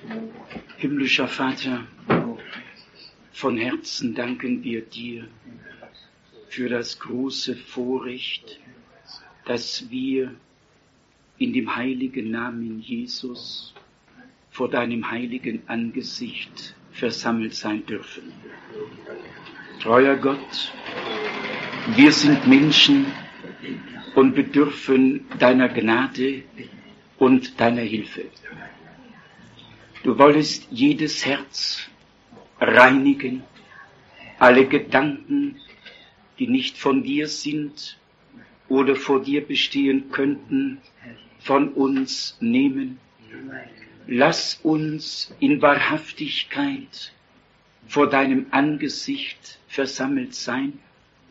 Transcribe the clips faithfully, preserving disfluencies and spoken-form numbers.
Himmlischer Vater, von Herzen danken wir dir für das große Vorrecht, dass wir in dem heiligen Namen Jesus vor deinem heiligen Angesicht versammelt sein dürfen. Treuer Gott, wir sind Menschen und bedürfen deiner Gnade und deiner Hilfe. Du wolltest jedes Herz reinigen, alle Gedanken, die nicht von dir sind oder vor dir bestehen könnten, von uns nehmen. Lass uns in Wahrhaftigkeit vor deinem Angesicht versammelt sein,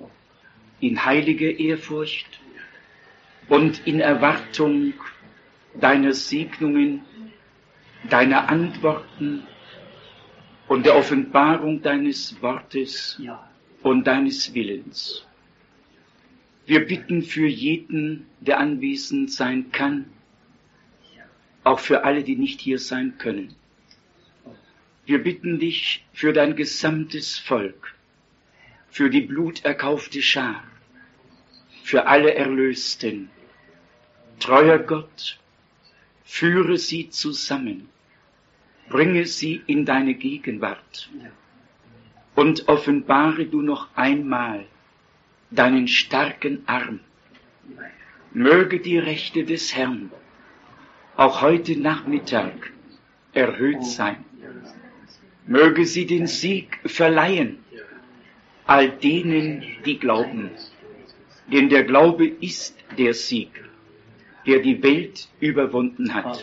in heiliger Ehrfurcht und in Erwartung deiner Segnungen, deiner Antworten und der Offenbarung deines Wortes und deines Willens. Wir bitten für jeden, der anwesend sein kann, auch für alle, die nicht hier sein können. Wir bitten dich für dein gesamtes Volk, für die bluterkaufte Schar, für alle Erlösten. Treuer Gott, führe sie zusammen, bringe sie in deine Gegenwart und offenbare du noch einmal deinen starken Arm. Möge die Rechte des Herrn auch heute Nachmittag erhöht sein. Möge sie den Sieg verleihen all denen, die glauben. Denn der Glaube ist der Sieg, der die Welt überwunden hat.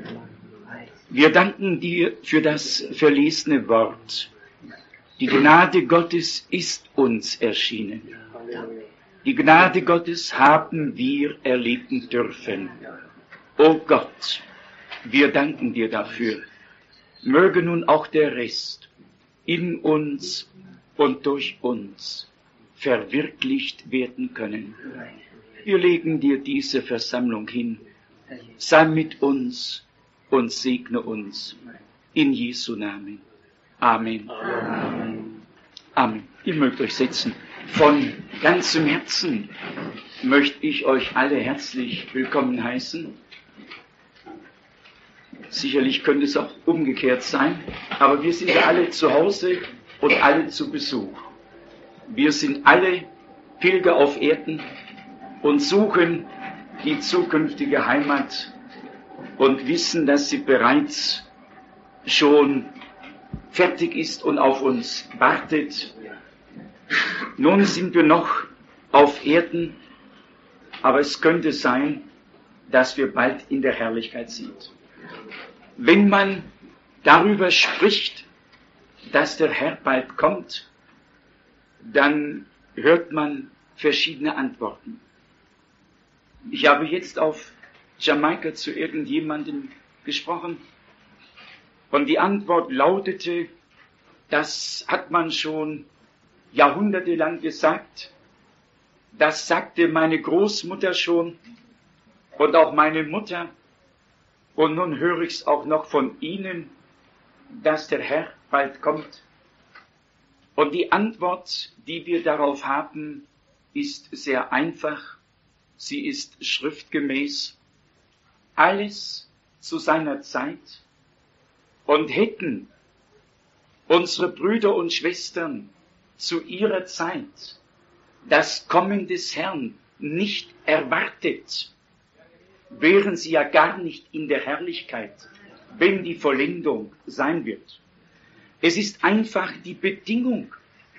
Wir danken dir für das verlesene Wort. Die Gnade Gottes ist uns erschienen. Die Gnade Gottes haben wir erleben dürfen. O Gott, wir danken dir dafür. Möge nun auch der Rest in uns und durch uns verwirklicht werden können. Wir legen dir diese Versammlung hin. Sei mit uns und segne uns. In Jesu Namen. Amen. Amen. Amen. Ihr mögt euch setzen. Von ganzem Herzen möchte ich euch alle herzlich willkommen heißen. Sicherlich könnte es auch umgekehrt sein, aber wir sind ja alle zu Hause und alle zu Besuch. Wir sind alle Pilger auf Erden und suchen die zukünftige Heimat und wissen, dass sie bereits schon fertig ist und auf uns wartet. Nun sind wir noch auf Erden, aber es könnte sein, dass wir bald in der Herrlichkeit sind. Wenn man darüber spricht, dass der Herr bald kommt, dann hört man verschiedene Antworten. Ich habe jetzt auf Jamaika zu irgendjemandem gesprochen und die Antwort lautete, das hat man schon jahrhundertelang gesagt, das sagte meine Großmutter schon und auch meine Mutter. Und nun höre ich es auch noch von Ihnen, dass der Herr bald kommt. Und die Antwort, die wir darauf haben, ist sehr einfach. Sie ist schriftgemäß. Alles zu seiner Zeit. Und hätten unsere Brüder und Schwestern zu ihrer Zeit das Kommen des Herrn nicht erwartet, wären sie ja gar nicht in der Herrlichkeit, wenn die Vollendung sein wird. Es ist einfach die Bedingung.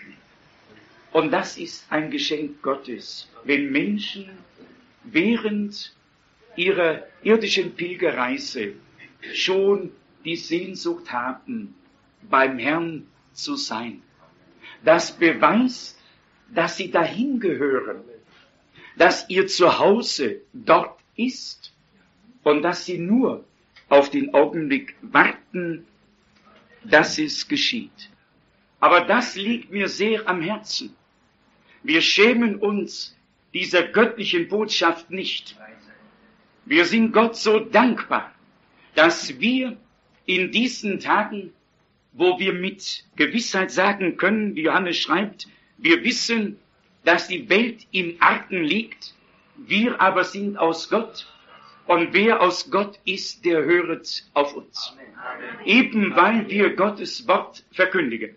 Und das ist ein Geschenk Gottes, wenn Menschen während ihrer irdischen Pilgerreise schon die Sehnsucht haben, beim Herrn zu sein. Das beweist, dass sie dahin gehören, dass ihr Zuhause dort ist und dass sie nur auf den Augenblick warten, dass es geschieht. Aber das liegt mir sehr am Herzen. Wir schämen uns dieser göttlichen Botschaft nicht. Wir sind Gott so dankbar, dass wir in diesen Tagen, wo wir mit Gewissheit sagen können, wie Johannes schreibt, wir wissen, dass die Welt im Argen liegt, wir aber sind aus Gott, und wer aus Gott ist, der höret auf uns. Amen. Eben weil wir Gottes Wort verkündigen.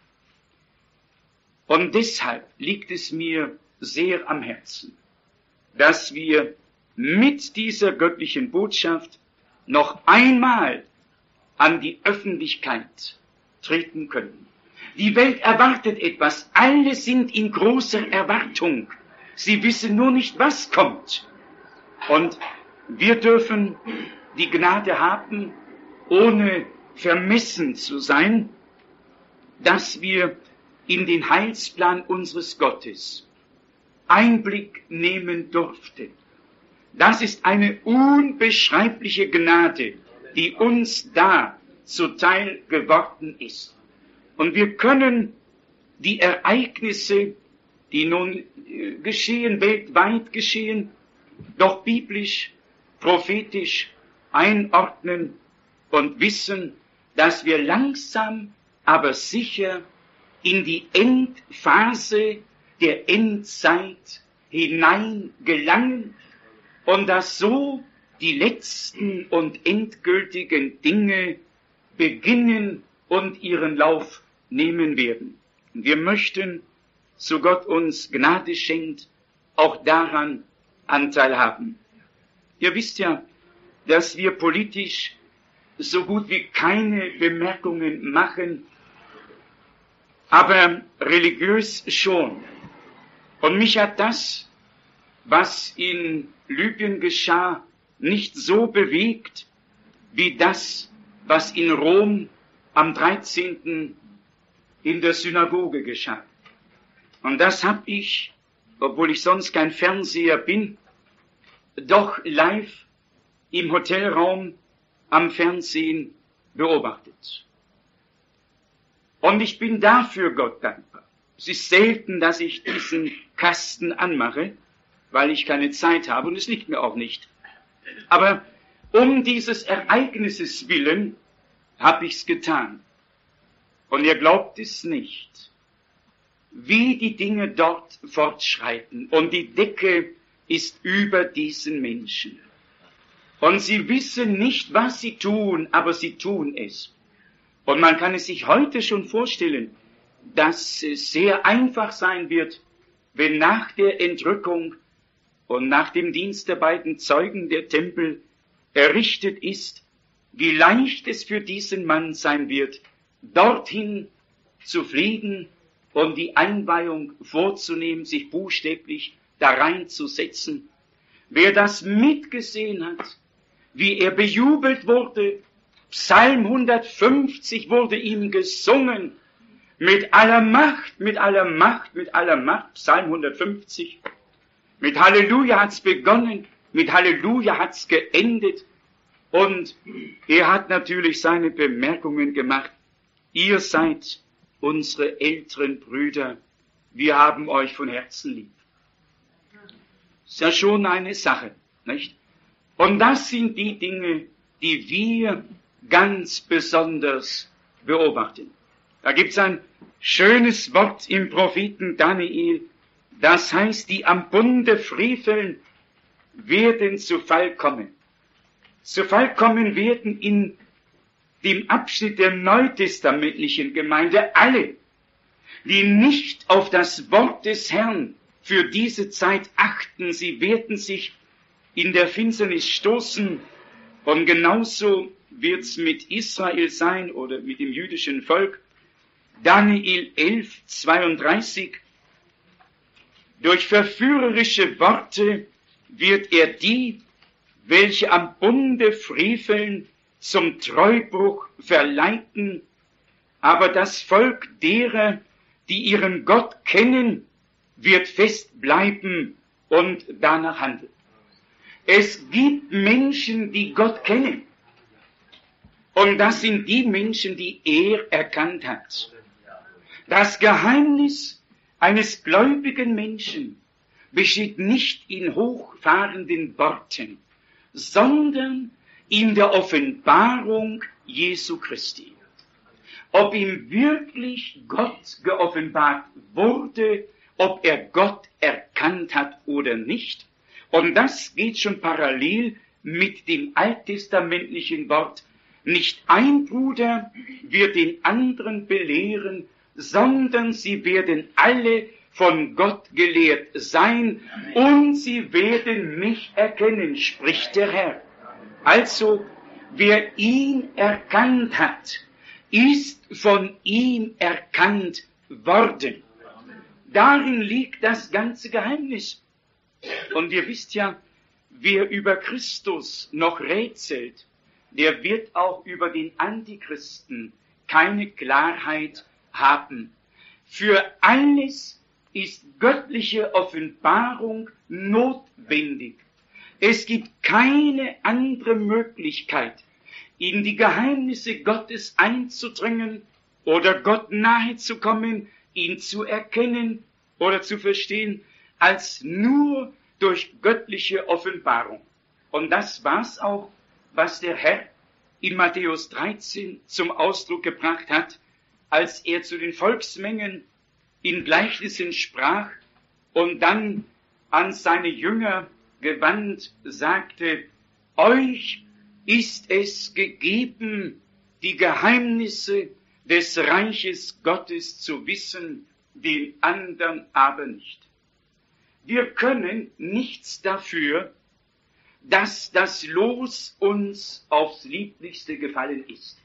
Und deshalb liegt es mir sehr am Herzen, dass wir mit dieser göttlichen Botschaft noch einmal an die Öffentlichkeit treten können. Die Welt erwartet etwas, alle sind in großer Erwartung. Sie wissen nur nicht, was kommt. Und wir dürfen die Gnade haben, ohne vermessen zu sein, dass wir in den Heilsplan unseres Gottes Einblick nehmen durften. Das ist eine unbeschreibliche Gnade, die uns da zuteil geworden ist. Und wir können die Ereignisse, die nun geschehen, weltweit geschehen, doch biblisch, prophetisch einordnen und wissen, dass wir langsam, aber sicher in die Endphase der Endzeit hinein gelangen und dass so die letzten und endgültigen Dinge beginnen und ihren Lauf nehmen werden. Wir möchten, so Gott uns Gnade schenkt, auch daran Anteil haben. Ihr wisst ja, dass wir politisch so gut wie keine Bemerkungen machen, aber religiös schon. Und mich hat das, was in Libyen geschah, nicht so bewegt, wie das, was in Rom am dreizehnten in der Synagoge geschah. Und das habe ich, obwohl ich sonst kein Fernseher bin, doch live im Hotelraum am Fernsehen beobachtet. Und ich bin dafür Gott dankbar. Es ist selten, dass ich diesen Kasten anmache, weil ich keine Zeit habe und es liegt mir auch nicht. Aber um dieses Ereignisses willen habe ich's getan. Und ihr glaubt es nicht, wie die Dinge dort fortschreiten. Und die Decke ist über diesen Menschen. Und sie wissen nicht, was sie tun, aber sie tun es. Und man kann es sich heute schon vorstellen, dass es sehr einfach sein wird, wenn nach der Entrückung und nach dem Dienst der beiden Zeugen der Tempel errichtet ist, wie leicht es für diesen Mann sein wird, dorthin zu fliegen und die Einweihung vorzunehmen, sich buchstäblich da reinzusetzen. Wer das mitgesehen hat, wie er bejubelt wurde, Psalm hundertfünfzig wurde ihm gesungen, mit aller Macht, mit aller Macht, mit aller Macht, Psalm hundertfünfzig. Mit Halleluja hat's begonnen, mit Halleluja hat's geendet. Und er hat natürlich seine Bemerkungen gemacht. Ihr seid unsere älteren Brüder, wir haben euch von Herzen lieb. Ist ja schon eine Sache, nicht? Und das sind die Dinge, die wir ganz besonders beobachten. Da gibt's ein schönes Wort im Propheten Daniel, das heißt, die am Bunde freveln, werden zu Fall kommen. Zu Fall kommen werden in dem Abschnitt der neutestamentlichen Gemeinde alle, die nicht auf das Wort des Herrn für diese Zeit achten. Sie werden sich in der Finsternis stoßen und genauso wird's mit Israel sein oder mit dem jüdischen Volk. Daniel elf, zweiunddreißig. Durch verführerische Worte wird er die, welche am Bunde freveln, zum Treubruch verleiten, aber das Volk derer, die ihren Gott kennen, wird fest bleiben und danach handeln. Es gibt Menschen, die Gott kennen. Und das sind die Menschen, die er erkannt hat. Das Geheimnis eines gläubigen Menschen besteht nicht in hochfahrenden Worten, sondern in der Offenbarung Jesu Christi. Ob ihm wirklich Gott geoffenbart wurde, ob er Gott erkannt hat oder nicht. Und das geht schon parallel mit dem alttestamentlichen Wort. Nicht ein Bruder wird den anderen belehren, sondern sie werden alle von Gott gelehrt sein und sie werden mich erkennen, spricht der Herr. Also, wer ihn erkannt hat, ist von ihm erkannt worden. Darin liegt das ganze Geheimnis. Und ihr wisst ja, wer über Christus noch rätselt, der wird auch über den Antichristen keine Klarheit haben. Für alles ist göttliche Offenbarung notwendig. Es gibt keine andere Möglichkeit, in die Geheimnisse Gottes einzudringen oder Gott nahe zu kommen, ihn zu erkennen oder zu verstehen, als nur durch göttliche Offenbarung. Und das war's auch, was der Herr in Matthäus dreizehn zum Ausdruck gebracht hat, als er zu den Volksmengen in Gleichnissen sprach und dann an seine Jünger gewandt sagte, euch ist es gegeben, die Geheimnisse des Reiches Gottes zu wissen, den anderen aber nicht. Wir können nichts dafür, dass das Los uns aufs Lieblichste gefallen ist.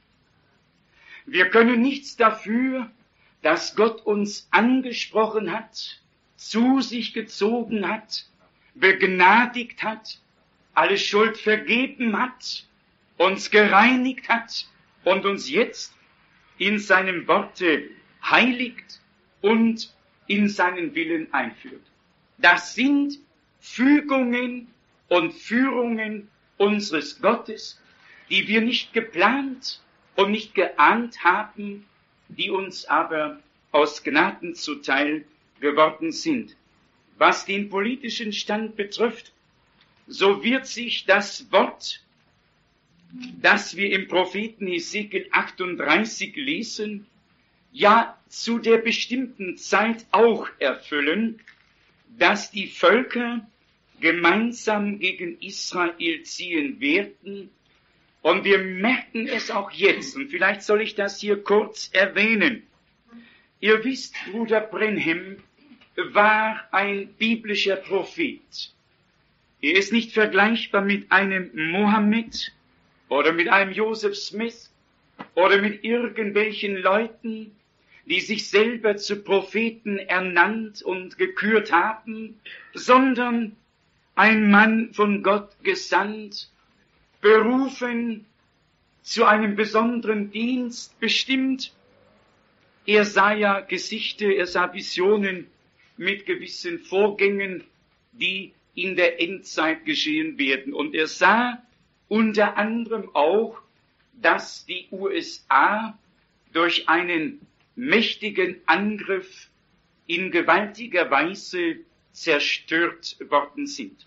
Wir können nichts dafür, dass Gott uns angesprochen hat, zu sich gezogen hat, begnadigt hat, alle Schuld vergeben hat, uns gereinigt hat und uns jetzt in seinem Worte heiligt und in seinen Willen einführt. Das sind Fügungen und Führungen unseres Gottes, die wir nicht geplant und nicht geahnt haben, die uns aber aus Gnaden zuteil geworden sind. Was den politischen Stand betrifft, so wird sich das Wort, das wir im Propheten Hesekiel achtunddreißig lesen, ja zu der bestimmten Zeit auch erfüllen, dass die Völker gemeinsam gegen Israel ziehen werden. Und wir merken es auch jetzt, und vielleicht soll ich das hier kurz erwähnen. Ihr wisst, Bruder Brenhem war ein biblischer Prophet. Er ist nicht vergleichbar mit einem Mohammed oder mit einem Joseph Smith oder mit irgendwelchen Leuten, die sich selber zu Propheten ernannt und gekürt haben, sondern ein Mann von Gott gesandt, berufen, zu einem besonderen Dienst bestimmt. Er sah ja Gesichter, er sah Visionen mit gewissen Vorgängen, die in der Endzeit geschehen werden. Und er sah unter anderem auch, dass die U S A durch einen mächtigen Angriff in gewaltiger Weise zerstört worden sind.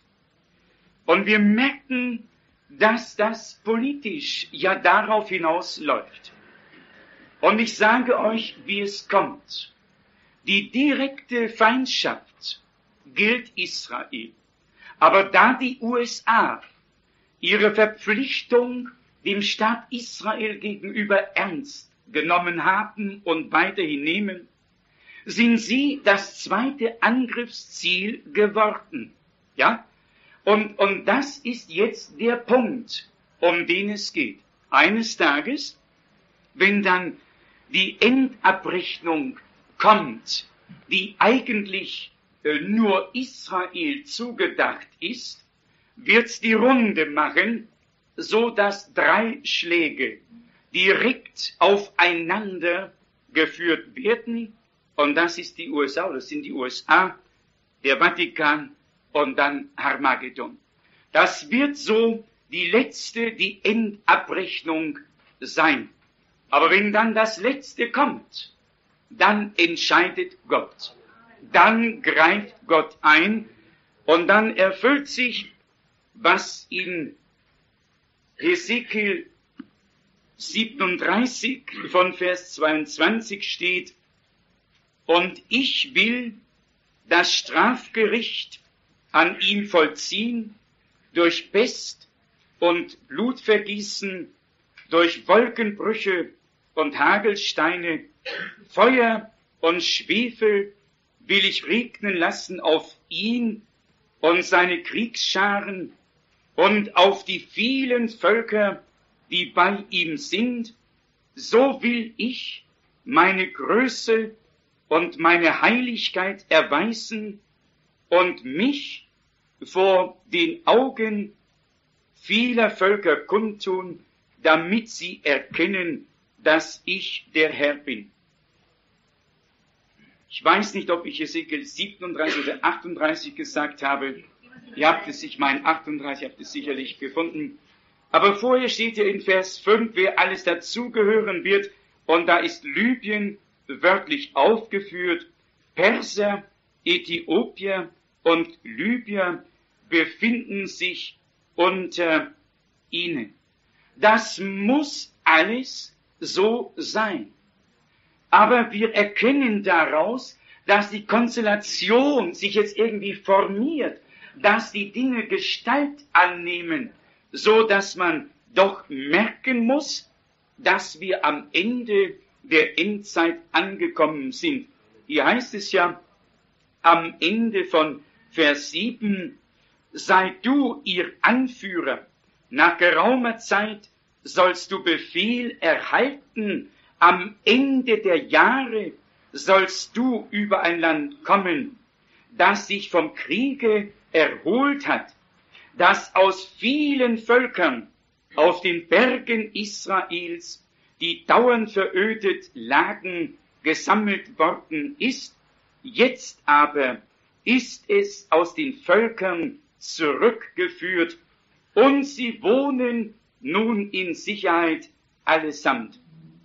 Und wir merken, dass das politisch ja darauf hinausläuft. Und ich sage euch, wie es kommt. Die direkte Feindschaft gilt Israel. Aber da die U S A ihre Verpflichtung dem Staat Israel gegenüber ernst genommen haben und weiterhin nehmen, sind sie das zweite Angriffsziel geworden. Ja? Und, und das ist jetzt der Punkt, um den es geht. Eines Tages, wenn dann die Endabrechnung kommt, die eigentlich äh, nur Israel zugedacht ist, wird's die Runde machen, so dass drei Schläge direkt aufeinander geführt werden. Und das ist die U S A, das sind die U S A, der Vatikan und dann Armageddon. Das wird so die letzte, die Endabrechnung sein. Aber wenn dann das Letzte kommt, dann entscheidet Gott. Dann greift Gott ein und dann erfüllt sich, was in Hesekiel siebenunddreißig von Vers zweiundzwanzig steht: Und ich will das Strafgericht an ihm vollziehen durch Pest und Blutvergießen, durch Wolkenbrüche und Hagelsteine, Feuer und Schwefel will ich regnen lassen auf ihn und seine Kriegsscharen und auf die vielen Völker, die bei ihm sind. So will ich meine Größe und meine Heiligkeit erweisen und mich vor den Augen vieler Völker kundtun, damit sie erkennen, dass ich der Herr bin. Ich weiß nicht, ob ich Hesekiel siebenunddreißig oder achtunddreißig gesagt habe. Ihr habt es, ich meine achtunddreißig, habt es sicherlich gefunden. Aber vorher steht ja in Vers fünf, wer alles dazugehören wird. Und da ist Libyen wörtlich aufgeführt. Perser, Äthiopier und Libyer befinden sich unter ihnen. Das muss alles so sein. Aber wir erkennen daraus, dass die Konstellation sich jetzt irgendwie formiert, dass die Dinge Gestalt annehmen, so dass man doch merken muss, dass wir am Ende der Endzeit angekommen sind. Hier heißt es ja am Ende von Vers sieben, sei du ihr Anführer, nach geraumer Zeit sollst du Befehl erhalten, am Ende der Jahre sollst du über ein Land kommen, das sich vom Kriege erholt hat, das aus vielen Völkern auf den Bergen Israels, die dauernd verödet lagen, gesammelt worden ist. Jetzt aber ist es aus den Völkern zurückgeführt und sie wohnen nun in Sicherheit allesamt.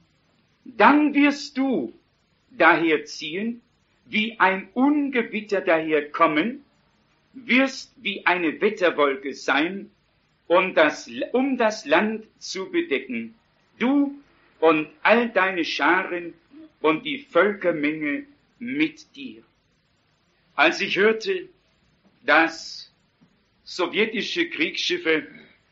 Dann wirst du daherziehen, wie ein Ungewitter daherkommen, wirst wie eine Wetterwolke sein, und das, um das Land zu bedecken, du und all deine Scharen und die Völkermenge mit dir. Als ich hörte, dass sowjetische Kriegsschiffe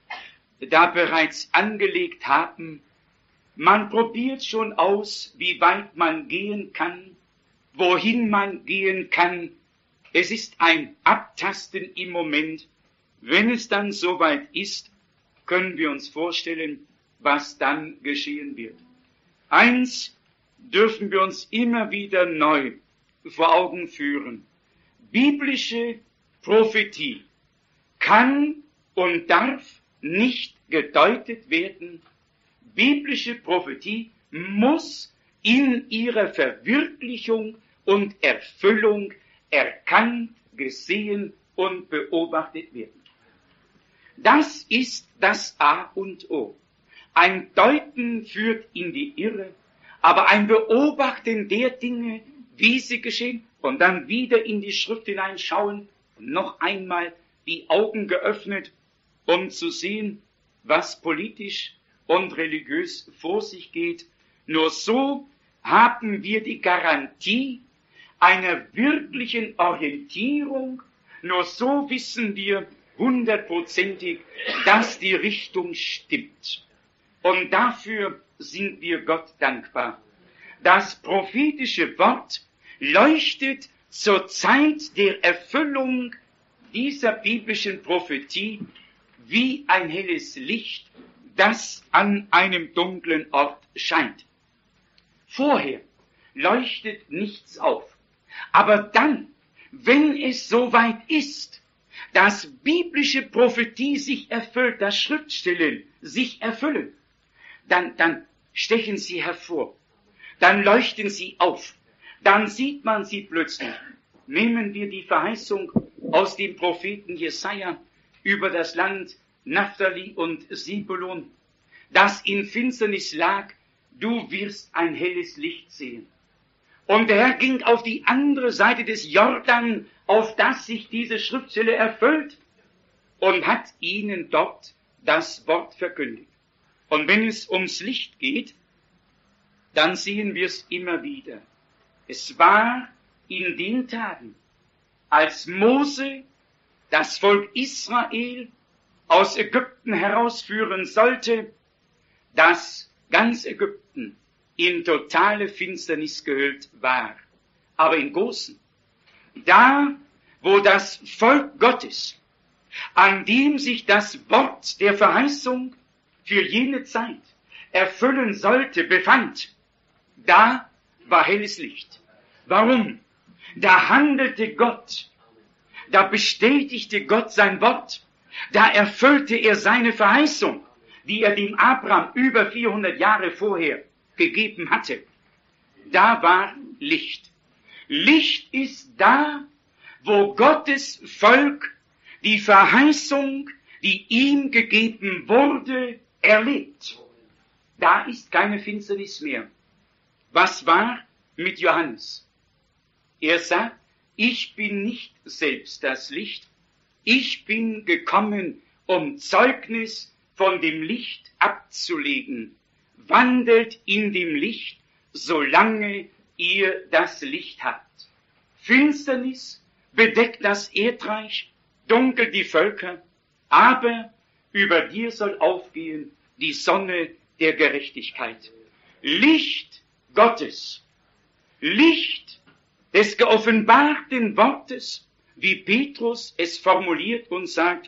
da bereits angelegt haben, man probiert schon aus, wie weit man gehen kann, wohin man gehen kann. Es ist ein Abtasten im Moment. Wenn es dann soweit ist, können wir uns vorstellen, was dann geschehen wird. Eins dürfen wir uns immer wieder neu vor Augen führen. Biblische Prophetie kann und darf nicht gedeutet werden. Biblische Prophetie muss in ihrer Verwirklichung und Erfüllung erkannt, gesehen und beobachtet werden. Das ist das A und O. Ein Deuten führt in die Irre, aber ein Beobachten der Dinge, wie sie geschehen, und dann wieder in die Schrift hineinschauen, noch einmal die Augen geöffnet, um zu sehen, was politisch und religiös vor sich geht. Nur so haben wir die Garantie einer wirklichen Orientierung. Nur so wissen wir hundertprozentig, dass die Richtung stimmt. Und dafür sind wir Gott dankbar. Das prophetische Wort leuchtet zur Zeit der Erfüllung dieser biblischen Prophetie wie ein helles Licht, das an einem dunklen Ort scheint. Vorher leuchtet nichts auf. Aber dann, wenn es soweit ist, dass biblische Prophetie sich erfüllt, dass Schriftstellen sich erfüllen, dann, dann stechen sie hervor, dann leuchten sie auf, dann sieht man sie plötzlich. Nehmen wir die Verheißung aus dem Propheten Jesaja über das Land Naphtali und Sibulon, das in Finsternis lag, du wirst ein helles Licht sehen. Und der Herr ging auf die andere Seite des Jordan, auf das sich diese Schriftstelle erfüllt, und hat ihnen dort das Wort verkündigt. Und wenn es ums Licht geht, dann sehen wir es immer wieder. Es war in den Tagen, als Mose das Volk Israel aus Ägypten herausführen sollte, dass ganz Ägypten in totale Finsternis gehüllt war. Aber im Großen, da, wo das Volk Gottes, an dem sich das Wort der Verheißung für jene Zeit erfüllen sollte, befand, da war helles Licht. Warum? Da handelte Gott, da bestätigte Gott sein Wort, da erfüllte er seine Verheißung, die er dem Abraham über vierhundert Jahre vorher gegeben hatte. Da war Licht. Licht ist da, wo Gottes Volk die Verheißung, die ihm gegeben wurde, erlebt. Da ist keine Finsternis mehr. Was war mit Johannes? Er sagt, ich bin nicht selbst das Licht, ich bin gekommen, um Zeugnis von dem Licht abzulegen. Wandelt in dem Licht, solange ihr das Licht habt. Finsternis bedeckt das Erdreich, dunkel die Völker, aber über dir soll aufgehen die Sonne der Gerechtigkeit. Licht Gottes, Licht des geoffenbarten Wortes, wie Petrus es formuliert und sagt,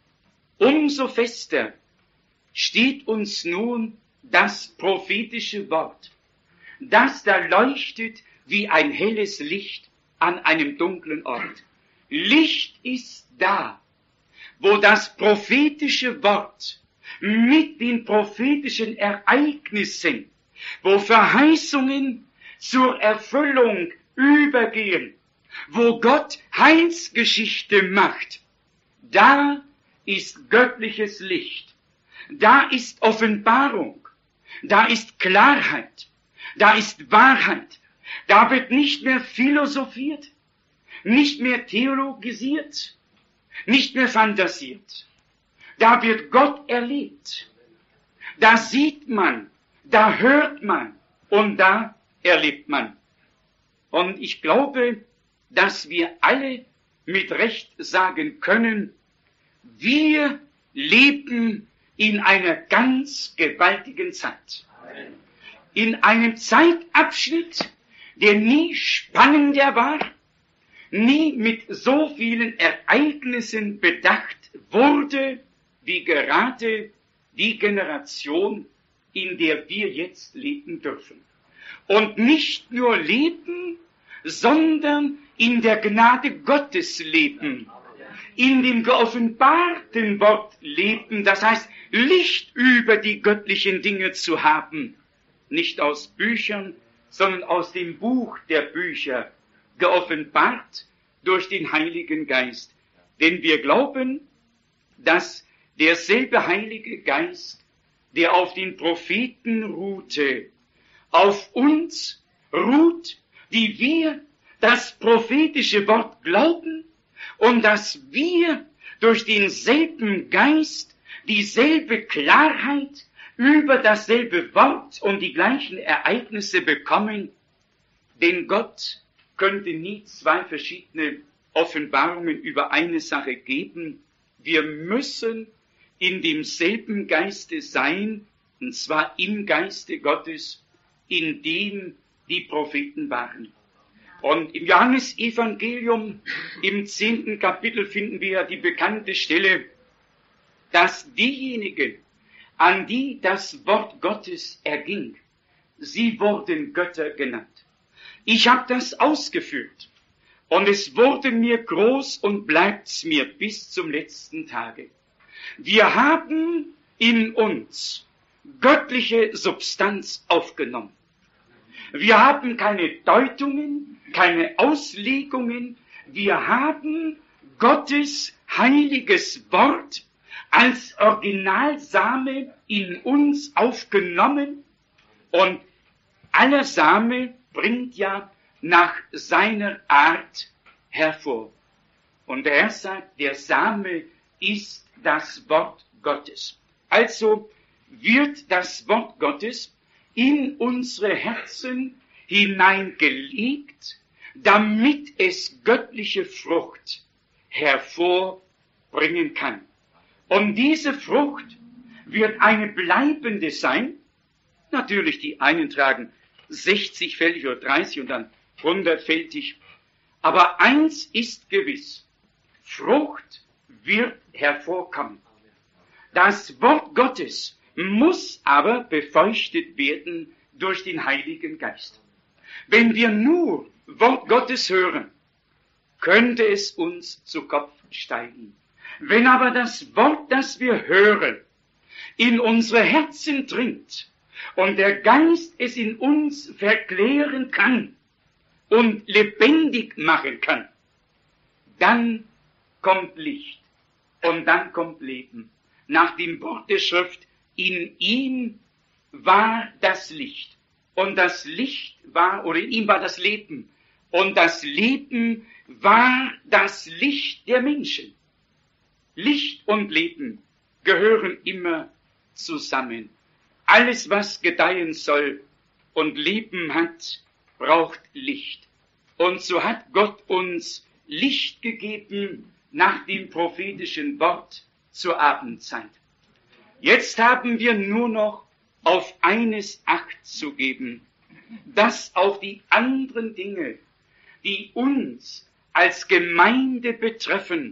umso fester steht uns nun das prophetische Wort, das da leuchtet wie ein helles Licht an einem dunklen Ort. Licht ist da, wo das prophetische Wort mit den prophetischen Ereignissen, wo Verheißungen zur Erfüllung übergehen, wo Gott Heilsgeschichte macht, da ist göttliches Licht, da ist Offenbarung, da ist Klarheit, da ist Wahrheit, da wird nicht mehr philosophiert, nicht mehr theologisiert, nicht mehr fantasiert. Da wird Gott erlebt. Da sieht man, da hört man und da erlebt man. Und ich glaube, dass wir alle mit Recht sagen können, wir leben in einer ganz gewaltigen Zeit. In einem Zeitabschnitt, der nie spannender war, nie mit so vielen Ereignissen bedacht wurde, wie gerade die Generation, in der wir jetzt leben dürfen. Und nicht nur leben, sondern in der Gnade Gottes leben, in dem geoffenbarten Wort leben, das heißt, Licht über die göttlichen Dinge zu haben, nicht aus Büchern, sondern aus dem Buch der Bücher, geoffenbart durch den Heiligen Geist. Denn wir glauben, dass derselbe Heilige Geist, der auf den Propheten ruhte, auf uns ruht, die wir das prophetische Wort glauben und dass wir durch denselben Geist dieselbe Klarheit über dasselbe Wort und die gleichen Ereignisse bekommen. Denn Gott könnte nie zwei verschiedene Offenbarungen über eine Sache geben. Wir müssen in demselben Geiste sein, und zwar im Geiste Gottes, in dem die Propheten waren. Und im Johannesevangelium, im zehnten Kapitel, finden wir die bekannte Stelle, dass diejenigen, an die das Wort Gottes erging, sie wurden Götter genannt. Ich habe das ausgeführt und es wurde mir groß und bleibt's mir bis zum letzten Tage. Wir haben in uns göttliche Substanz aufgenommen. Wir haben keine Deutungen, keine Auslegungen. Wir haben Gottes heiliges Wort als Originalsame in uns aufgenommen. Und aller Same bringt ja nach seiner Art hervor. Und der Herr sagt, der Same ist das Wort Gottes. Also wird das Wort Gottes in unsere Herzen hineingelegt, damit es göttliche Frucht hervorbringen kann. Und diese Frucht wird eine bleibende sein. Natürlich, die einen tragen sechzigfältig oder dreißig und dann hundertfältig. Aber eins ist gewiss, Frucht wird hervorkommen. Das Wort Gottes muss aber befeuchtet werden durch den Heiligen Geist. Wenn wir nur Wort Gottes hören, könnte es uns zu Kopf steigen. Wenn aber das Wort, das wir hören, in unsere Herzen dringt und der Geist es in uns verklären kann und lebendig machen kann, dann kommt Licht und dann kommt Leben. Nach dem Wort der Schrift, in ihm war das Licht und das Licht war, oder in ihm war das Leben und das Leben war das Licht der Menschen. Licht und Leben gehören immer zusammen. Alles, was gedeihen soll und Leben hat, braucht Licht. Und so hat Gott uns Licht gegeben nach dem prophetischen Wort zur Abendzeit. Jetzt haben wir nur noch auf eines Acht zu geben, dass auch die anderen Dinge, die uns als Gemeinde betreffen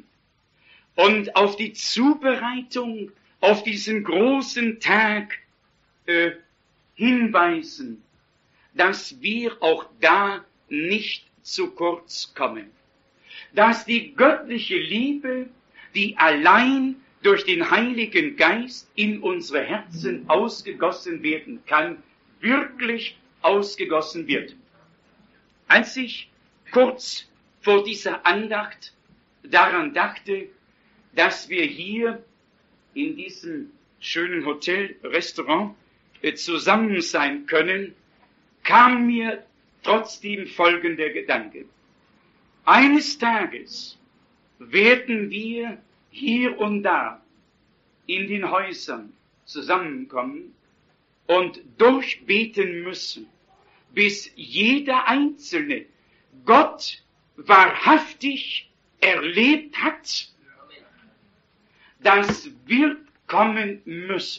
und auf die Zubereitung auf diesen großen Tag äh, hinweisen, dass wir auch da nicht zu kurz kommen. Dass die göttliche Liebe, die allein durch den Heiligen Geist in unsere Herzen ausgegossen werden kann, wirklich ausgegossen wird. Als ich kurz vor dieser Andacht daran dachte, dass wir hier in diesem schönen Hotel, Restaurant äh, zusammen sein können, kam mir trotzdem folgender Gedanke. Eines Tages werden wir hier und da in den Häusern zusammenkommen und durchbeten müssen, bis jeder Einzelne Gott wahrhaftig erlebt hat. Das wird kommen müssen.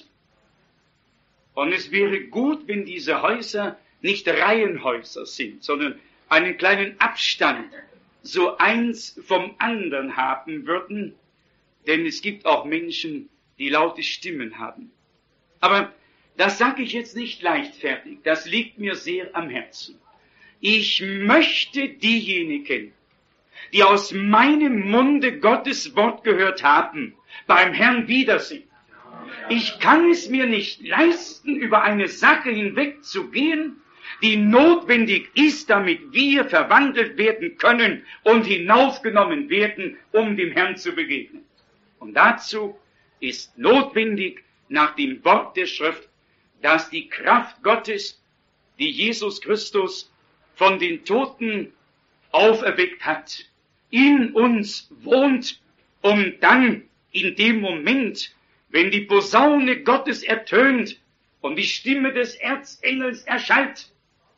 Und es wäre gut, wenn diese Häuser nicht Reihenhäuser sind, sondern einen kleinen Abstand, so eins vom anderen haben würden, denn es gibt auch Menschen, die laute Stimmen haben. Aber das sage ich jetzt nicht leichtfertig, das liegt mir sehr am Herzen. Ich möchte diejenigen, die aus meinem Munde Gottes Wort gehört haben, beim Herrn wiedersehen. Ich kann es mir nicht leisten, über eine Sache hinwegzugehen, die notwendig ist, damit wir verwandelt werden können und hinaufgenommen werden, um dem Herrn zu begegnen. Und dazu ist notwendig, nach dem Wort der Schrift, dass die Kraft Gottes, die Jesus Christus von den Toten auferweckt hat, in uns wohnt, um dann in dem Moment, wenn die Posaune Gottes ertönt und die Stimme des Erzengels erschallt,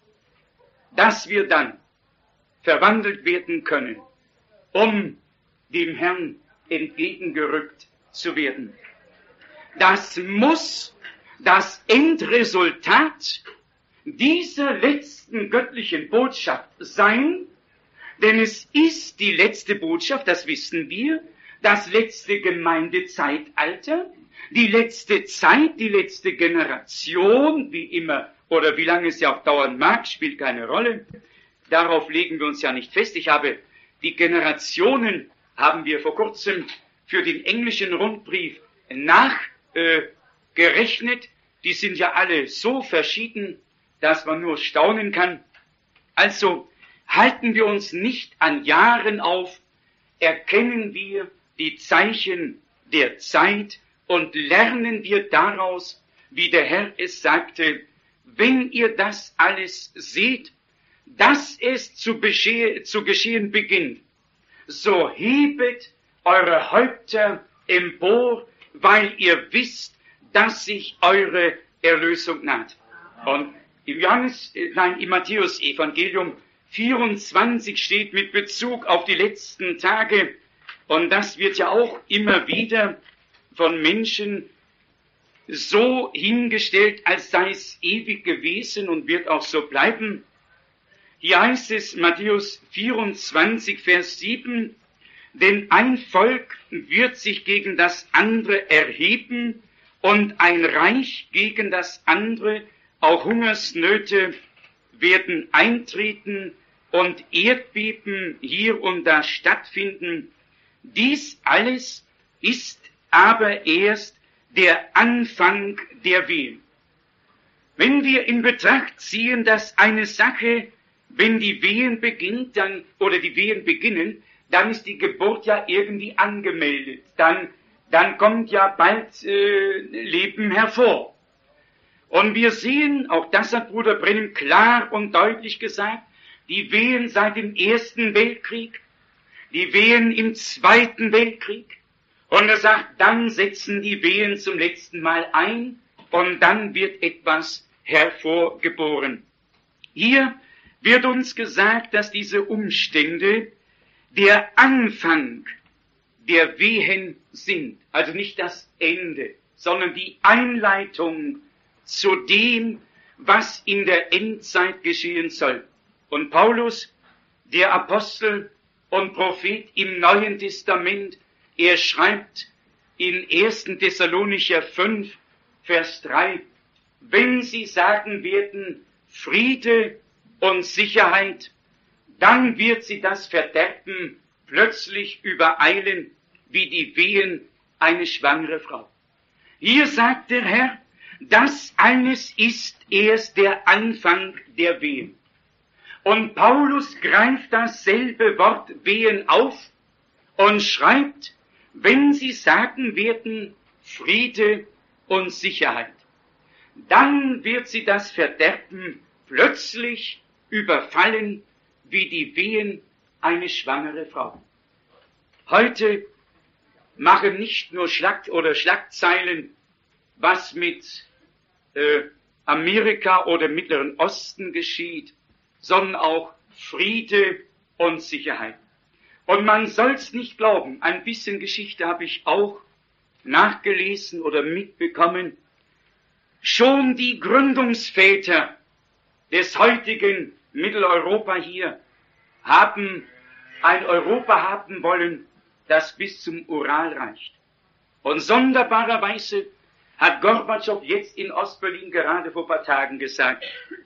dass wir dann verwandelt werden können, um dem Herrn entgegengerückt zu werden. Das muss das Endresultat dieser letzten göttlichen Botschaft sein, denn es ist die letzte Botschaft, das wissen wir, das letzte Gemeindezeitalter, die letzte Zeit, die letzte Generation, wie immer, oder wie lange es ja auch dauern mag, spielt keine Rolle. Darauf legen wir uns ja nicht fest. Ich habe die Generationen, haben wir vor kurzem für den englischen Rundbrief nachgerechnet. Äh, die sind ja alle so verschieden, dass man nur staunen kann. Also halten wir uns nicht an Jahren auf, erkennen wir die Zeichen der Zeit und lernen wir daraus, wie der Herr es sagte, wenn ihr das alles seht, dass es zu, besche- zu geschehen beginnt, so hebet eure Häupter empor, weil ihr wisst, dass sich eure Erlösung naht. Und im Johannes, nein, im Matthäus-Evangelium vierundzwanzig steht mit Bezug auf die letzten Tage, und das wird ja auch immer wieder von Menschen so hingestellt, als sei es ewig gewesen und wird auch so bleiben. Hier heißt es, Matthäus vierundzwanzig, Vers sieben, denn ein Volk wird sich gegen das andere erheben und ein Reich gegen das andere, auch Hungersnöte werden eintreten und Erdbeben hier und da stattfinden. Dies alles ist aber erst der Anfang der Wehen. Wenn wir in Betracht ziehen, dass eine Sache, wenn die Wehen beginnt, dann, oder die Wehen beginnen, dann ist die Geburt ja irgendwie angemeldet. Dann, dann kommt ja bald äh, Leben hervor. Und wir sehen, auch das hat Bruder Brennim klar und deutlich gesagt, die Wehen seit dem Ersten Weltkrieg, die Wehen im Zweiten Weltkrieg. Und er sagt, dann setzen die Wehen zum letzten Mal ein und dann wird etwas hervorgeboren. Hier wird uns gesagt, dass diese Umstände der Anfang der Wehen sind. Also nicht das Ende, sondern die Einleitung zu dem, was in der Endzeit geschehen soll. Und Paulus, der Apostel und Prophet im Neuen Testament, er schreibt in ersten Thessalonicher fünf, Vers drei, wenn sie sagen werden, Friede und Sicherheit, dann wird sie das Verderben plötzlich übereilen, wie die Wehen eine schwangere Frau. Hier sagt der Herr, das alles ist erst der Anfang der Wehen. Und Paulus greift dasselbe Wort Wehen auf und schreibt, wenn sie sagen werden, Friede und Sicherheit, dann wird sie das Verderben plötzlich überfallen, wie die Wehen eine schwangere Frau. Heute machen nicht nur Schlag- oder Schlagzeilen, was mit äh, Amerika oder Mittleren Osten geschieht, sondern auch Friede und Sicherheit. Und man soll's nicht glauben, ein bisschen Geschichte habe ich auch nachgelesen oder mitbekommen. Schon die Gründungsväter des heutigen Mitteleuropa hier haben ein Europa haben wollen, das bis zum Ural reicht. Und sonderbarerweise hat Gorbatschow jetzt in Ostberlin gerade vor ein paar Tagen gesagt,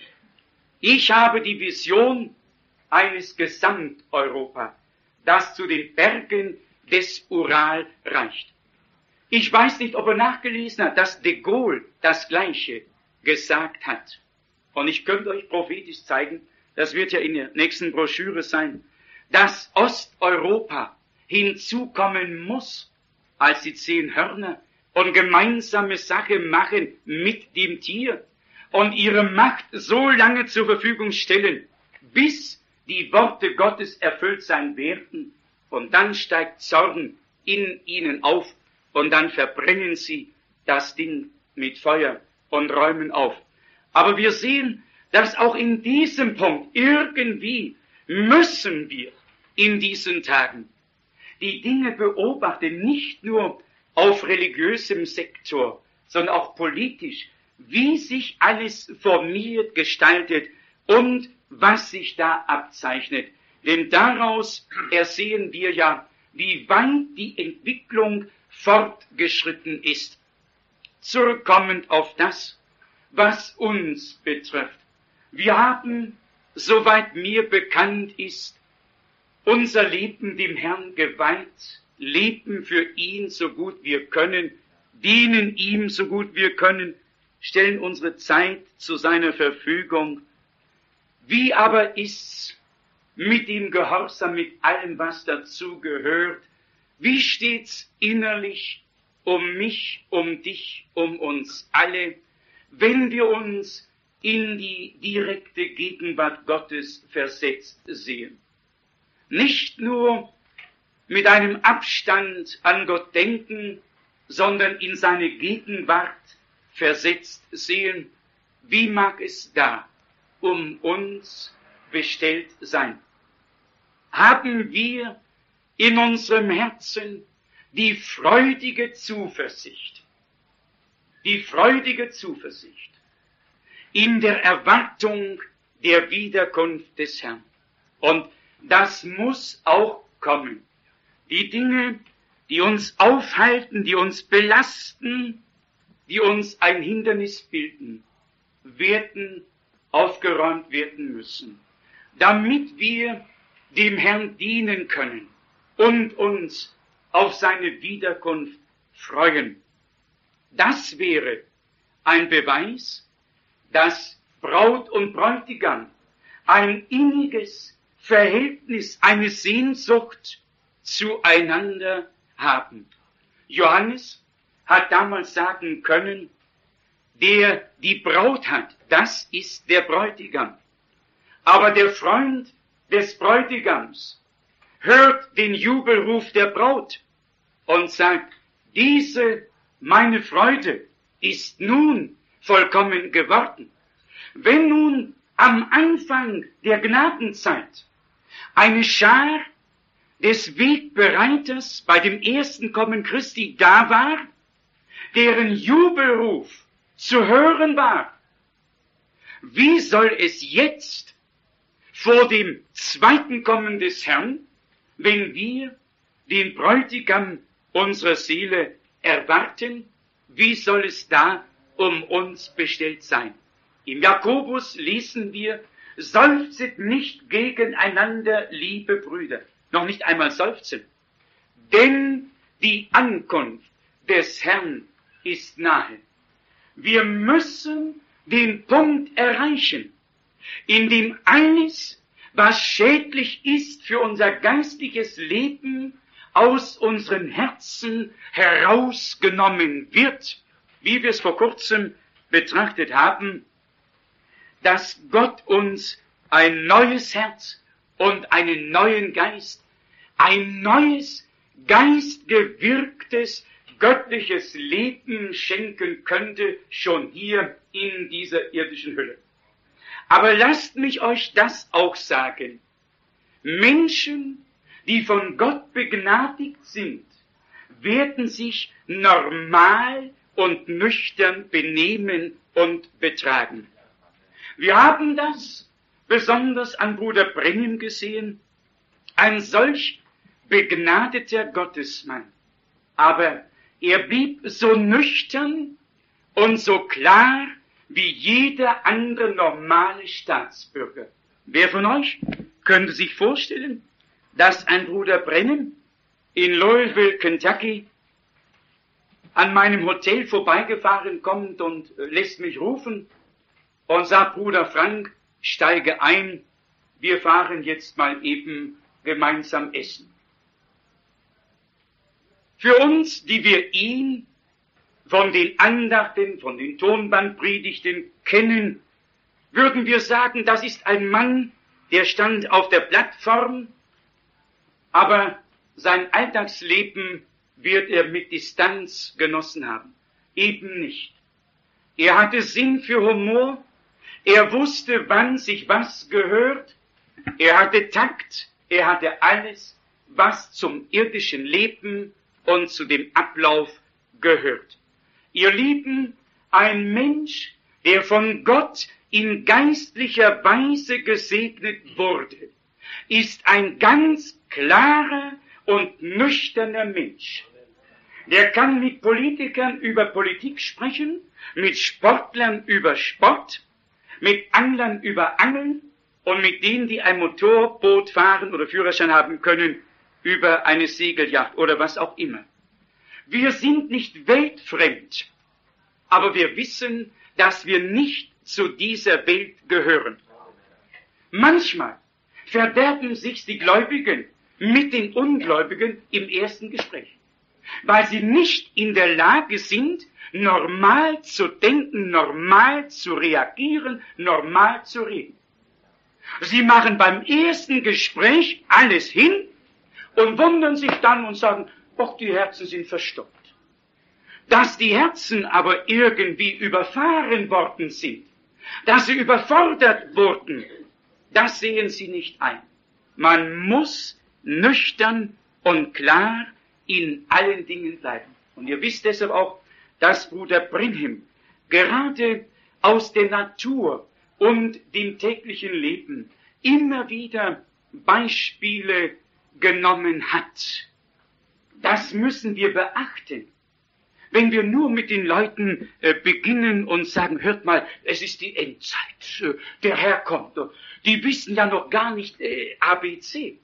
ich habe die Vision eines Gesamteuropa, das zu den Bergen des Ural reicht. Ich weiß nicht, ob er nachgelesen hat, dass de Gaulle das Gleiche gesagt hat. Und ich könnte euch prophetisch zeigen, das wird ja in der nächsten Broschüre sein, dass Osteuropa hinzukommen muss als die zehn Hörner und gemeinsame Sache machen mit dem Tier und ihre Macht so lange zur Verfügung stellen, bis die Worte Gottes erfüllt sein werden. Und dann steigt Zorn in ihnen auf und dann verbrennen sie das Ding mit Feuer und räumen auf. Aber wir sehen, dass auch in diesem Punkt irgendwie müssen wir in diesen Tagen die Dinge beobachten, nicht nur auf religiösem Sektor, sondern auch politisch, wie sich alles formiert, gestaltet und was sich da abzeichnet. Denn daraus ersehen wir ja, wie weit die Entwicklung fortgeschritten ist. Zurückkommend auf das, was uns betrifft. Wir haben, soweit mir bekannt ist, unser Leben dem Herrn geweiht, leben für ihn so gut wir können, dienen ihm so gut wir können, stellen unsere Zeit zu seiner Verfügung. Wie aber ist's mit dem Gehorsam, mit allem, was dazu gehört? Wie steht's innerlich um mich, um dich, um uns alle, wenn wir uns in die direkte Gegenwart Gottes versetzt sehen? Nicht nur mit einem Abstand an Gott denken, sondern in seine Gegenwart versetzt sehen, wie mag es da um uns bestellt sein? Haben wir in unserem Herzen die freudige Zuversicht, die freudige Zuversicht in der Erwartung der Wiederkunft des Herrn. Und das muss auch kommen. Die Dinge, die uns aufhalten, die uns belasten, die uns ein Hindernis bilden, werden aufgeräumt werden müssen, damit wir dem Herrn dienen können und uns auf seine Wiederkunft freuen. Das wäre ein Beweis, dass Braut und Bräutigam ein inniges Verhältnis, eine Sehnsucht zueinander haben. Johannes hat damals sagen können, der die Braut hat, das ist der Bräutigam. Aber der Freund des Bräutigams hört den Jubelruf der Braut und sagt, diese, meine Freude, ist nun vollkommen geworden. Wenn nun am Anfang der Gnadenzeit eine Schar des Wegbereiters bei dem ersten Kommen Christi da war, deren Jubelruf zu hören war, wie soll es jetzt vor dem zweiten Kommen des Herrn, wenn wir den Bräutigam unserer Seele erwarten, wie soll es da um uns bestellt sein? Im Jakobus lesen wir, seufzet nicht gegeneinander, liebe Brüder. Noch nicht einmal seufzen. Denn die Ankunft des Herrn ist nahe. Wir müssen den Punkt erreichen, in dem alles, was schädlich ist für unser geistliches Leben, aus unseren Herzen herausgenommen wird, wie wir es vor kurzem betrachtet haben, dass Gott uns ein neues Herz und einen neuen Geist, ein neues, geistgewirktes, göttliches Leben schenken könnte, schon hier in dieser irdischen Hülle. Aber lasst mich euch das auch sagen. Menschen, die von Gott begnadigt sind, werden sich normal und nüchtern benehmen und betragen. Wir haben das besonders an Bruder Brennim gesehen, ein solch begnadeter Gottesmann. Aber er blieb so nüchtern und so klar wie jeder andere normale Staatsbürger. Wer von euch könnte sich vorstellen, dass ein Bruder Brennim in Louisville, Kentucky, an meinem Hotel vorbeigefahren kommt und lässt mich rufen und sagt, Bruder Frank, steige ein, wir fahren jetzt mal eben gemeinsam essen. Für uns, die wir ihn von den Andachten, von den Tonbandpredigten kennen, würden wir sagen, das ist ein Mann, der stand auf der Plattform, aber sein Alltagsleben wird er mit Distanz genossen haben. Eben nicht. Er hatte Sinn für Humor, er wusste, wann sich was gehört, er hatte Takt, er hatte alles, was zum irdischen Leben und zu dem Ablauf gehört. Ihr Lieben, ein Mensch, der von Gott in geistlicher Weise gesegnet wurde, ist ein ganz klarer und nüchterner Mensch. Der kann mit Politikern über Politik sprechen, mit Sportlern über Sport, mit Anglern über Angeln und mit denen, die ein Motorboot fahren oder Führerschein haben können, über eine Segelyacht oder was auch immer. Wir sind nicht weltfremd, aber wir wissen, dass wir nicht zu dieser Welt gehören. Manchmal verderben sich die Gläubigen mit den Ungläubigen im ersten Gespräch, weil sie nicht in der Lage sind, normal zu denken, normal zu reagieren, normal zu reden. Sie machen beim ersten Gespräch alles hin und wundern sich dann und sagen, ach, die Herzen sind verstockt. Dass die Herzen aber irgendwie überfahren worden sind, dass sie überfordert wurden, das sehen sie nicht ein. Man muss nüchtern und klar in allen Dingen bleiben. Und ihr wisst deshalb auch, dass Bruder Brenhem gerade aus der Natur und dem täglichen Leben immer wieder Beispiele genommen hat. Das müssen wir beachten. Wenn wir nur mit den Leuten äh, beginnen und sagen, hört mal, es ist die Endzeit, äh, der Herr kommt. Die wissen ja noch gar nicht äh, A B C.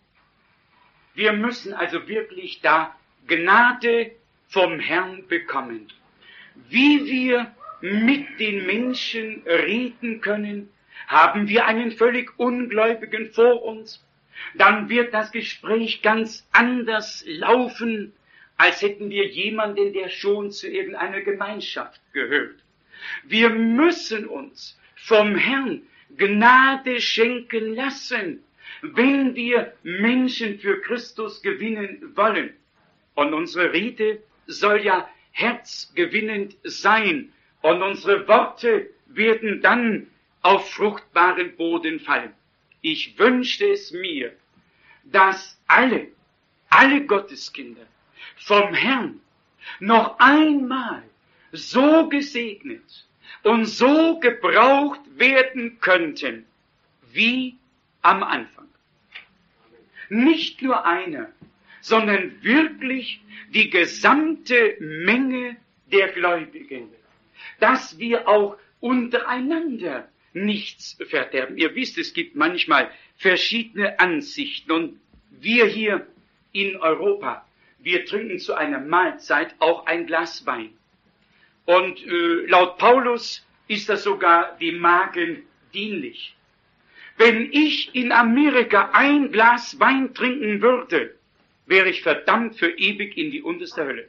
Wir müssen also wirklich da Gnade vom Herrn bekommen. Wie wir mit den Menschen reden können, haben wir einen völlig Ungläubigen vor uns, dann wird das Gespräch ganz anders laufen, als hätten wir jemanden, der schon zu irgendeiner Gemeinschaft gehört. Wir müssen uns vom Herrn Gnade schenken lassen, wenn wir Menschen für Christus gewinnen wollen. Und unsere Rede soll ja herzgewinnend sein, und unsere Worte werden dann auf fruchtbaren Boden fallen. Ich wünschte es mir, dass alle, alle Gotteskinder vom Herrn noch einmal so gesegnet und so gebraucht werden könnten, wie am Anfang. Nicht nur einer, sondern wirklich die gesamte Menge der Gläubigen, dass wir auch untereinander nichts verderben. Ihr wisst, es gibt manchmal verschiedene Ansichten, und wir hier in Europa, wir trinken zu einer Mahlzeit auch ein Glas Wein. Und äh, laut Paulus ist das sogar dem Magen dienlich. Wenn ich in Amerika ein Glas Wein trinken würde, wäre ich verdammt für ewig in die unterste Hölle.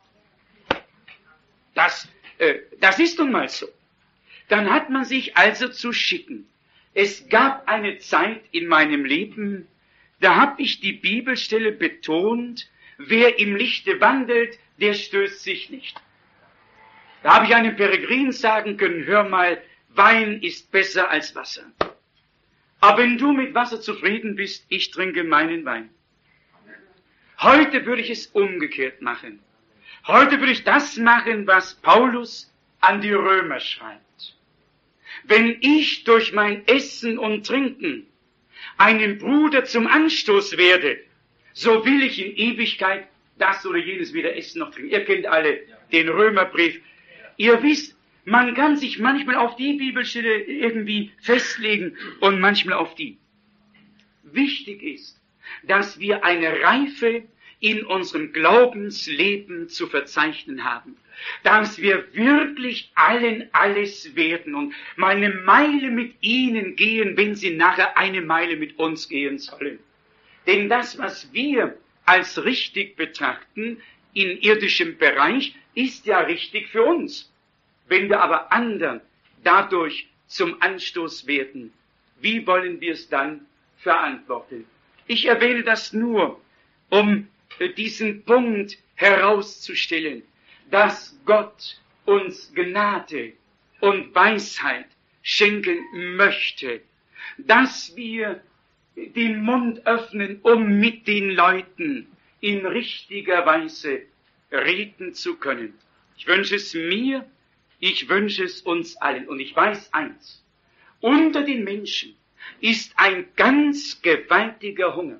Das, äh, das ist nun mal so. Dann hat man sich also zu schicken. Es gab eine Zeit in meinem Leben, da habe ich die Bibelstelle betont, wer im Lichte wandelt, der stößt sich nicht. Da habe ich einem Peregrin sagen können, hör mal, Wein ist besser als Wasser. Aber wenn du mit Wasser zufrieden bist, ich trinke meinen Wein. Heute würde ich es umgekehrt machen. Heute würde ich das machen, was Paulus an die Römer schreibt. Wenn ich durch mein Essen und Trinken einem Bruder zum Anstoß werde, so will ich in Ewigkeit das oder jenes weder essen noch trinken. Ihr kennt alle den Römerbrief. Ihr wisst, man kann sich manchmal auf die Bibelstelle irgendwie festlegen und manchmal auf die. Wichtig ist, dass wir eine Reife in unserem Glaubensleben zu verzeichnen haben, dass wir wirklich allen alles werden und mal eine Meile mit ihnen gehen, wenn sie nachher eine Meile mit uns gehen sollen. Denn das, was wir als richtig betrachten in irdischem Bereich, ist ja richtig für uns. Wenn wir aber anderen dadurch zum Anstoß werden, wie wollen wir es dann verantworten? Ich erwähne das nur, um diesen Punkt herauszustellen, dass Gott uns Gnade und Weisheit schenken möchte, dass wir den Mund öffnen, um mit den Leuten in richtiger Weise reden zu können. Ich wünsche es mir, ich wünsche es uns allen. Und ich weiß eins, unter den Menschen ist ein ganz gewaltiger Hunger.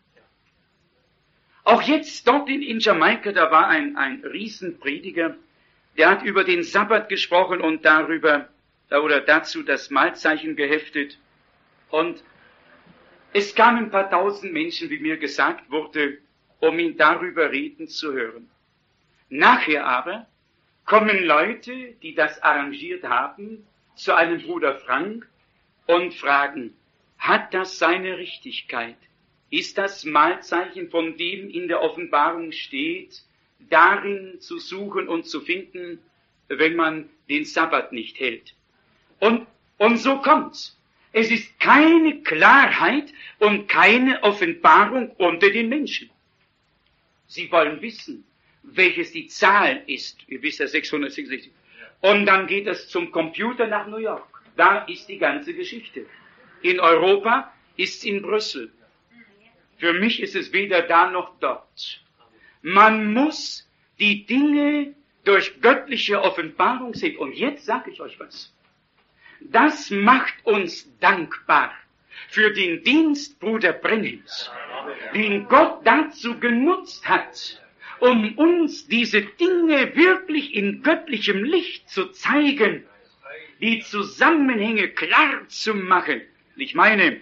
Auch jetzt dort in, in Jamaika, da war ein, ein Riesenprediger, der hat über den Sabbat gesprochen und darüber, oder dazu das Mahlzeichen geheftet. Und es kamen ein paar tausend Menschen, wie mir gesagt wurde, um ihn darüber reden zu hören. Nachher aber kommen Leute, die das arrangiert haben, zu einem Bruder Frank und fragen, hat das seine Richtigkeit? Ist das Mahlzeichen, von dem in der Offenbarung steht, darin zu suchen und zu finden, wenn man den Sabbat nicht hält? Und, und so kommt's. Es ist keine Klarheit und keine Offenbarung unter den Menschen. Sie wollen wissen, welches die Zahl ist. Ihr wisst ja sechshundertsechsundsechzig. Und dann geht es zum Computer nach New York. Da ist die ganze Geschichte. In Europa ist es in Brüssel. Für mich ist es weder da noch dort. Man muss die Dinge durch göttliche Offenbarung sehen. Und jetzt sage ich euch was. Das macht uns dankbar für den Dienst Bruder Brenhims, den Gott dazu genutzt hat, um uns diese Dinge wirklich in göttlichem Licht zu zeigen, die Zusammenhänge klar zu machen. Ich meine,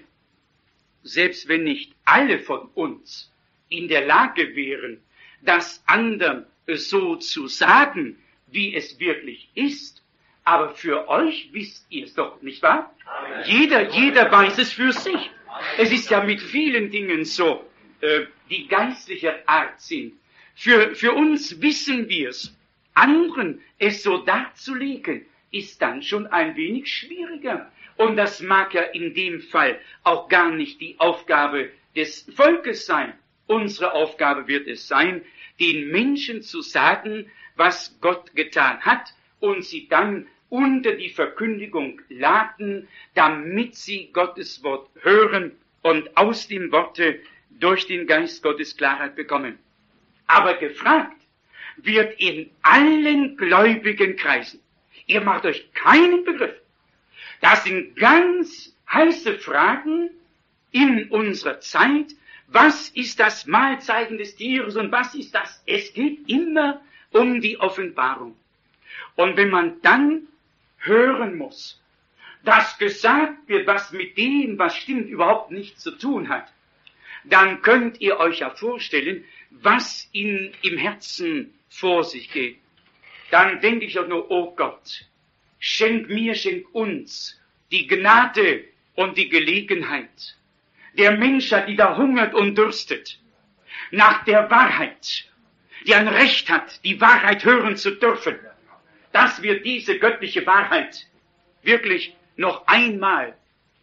selbst wenn nicht alle von uns in der Lage wären, das anderen so zu sagen, wie es wirklich ist, aber für euch wisst ihr es doch, nicht wahr? Amen. Jeder, jeder weiß es für sich. Es ist ja mit vielen Dingen so, äh, die geistlicher Art sind. Für, für uns wissen wir es. Anderen es so darzulegen, ist dann schon ein wenig schwieriger. Und das mag ja in dem Fall auch gar nicht die Aufgabe des Volkes sein. Unsere Aufgabe wird es sein, den Menschen zu sagen, was Gott getan hat, und sie dann unter die Verkündigung laden, damit sie Gottes Wort hören und aus dem Worte durch den Geist Gottes Klarheit bekommen. Aber gefragt wird in allen gläubigen Kreisen. Ihr macht euch keinen Begriff. Das sind ganz heiße Fragen in unserer Zeit. Was ist das Mahlzeichen des Tieres und was ist das? Es geht immer um die Offenbarung. Und wenn man dann hören muss, dass gesagt wird, was mit dem, was stimmt, überhaupt nichts zu tun hat, dann könnt ihr euch ja vorstellen, was in, im Herzen vor sich geht. Dann denke ich doch nur, oh Gott, schenk mir, schenk uns die Gnade und die Gelegenheit der Menschheit, die da hungert und dürstet, nach der Wahrheit, die ein Recht hat, die Wahrheit hören zu dürfen, dass wir diese göttliche Wahrheit wirklich noch einmal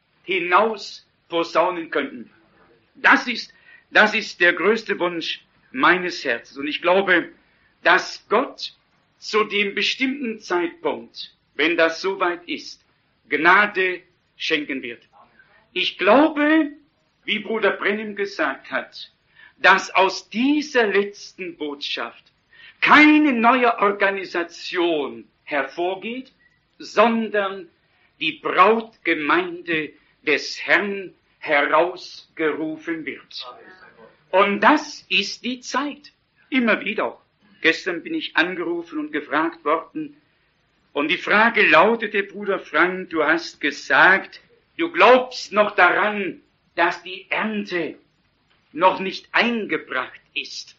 hinaus posaunen könnten. Das ist, das ist der größte Wunsch meines Herzens. Und ich glaube, dass Gott zu dem bestimmten Zeitpunkt, wenn das soweit ist, Gnade schenken wird. Ich glaube, wie Bruder Brenhim gesagt hat, dass aus dieser letzten Botschaft keine neue Organisation hervorgeht, sondern die Brautgemeinde des Herrn herausgerufen wird. Und das ist die Zeit. Immer wieder. Gestern bin ich angerufen und gefragt worden, und die Frage lautete, Bruder Frank, du hast gesagt, du glaubst noch daran, dass die Ernte noch nicht eingebracht ist.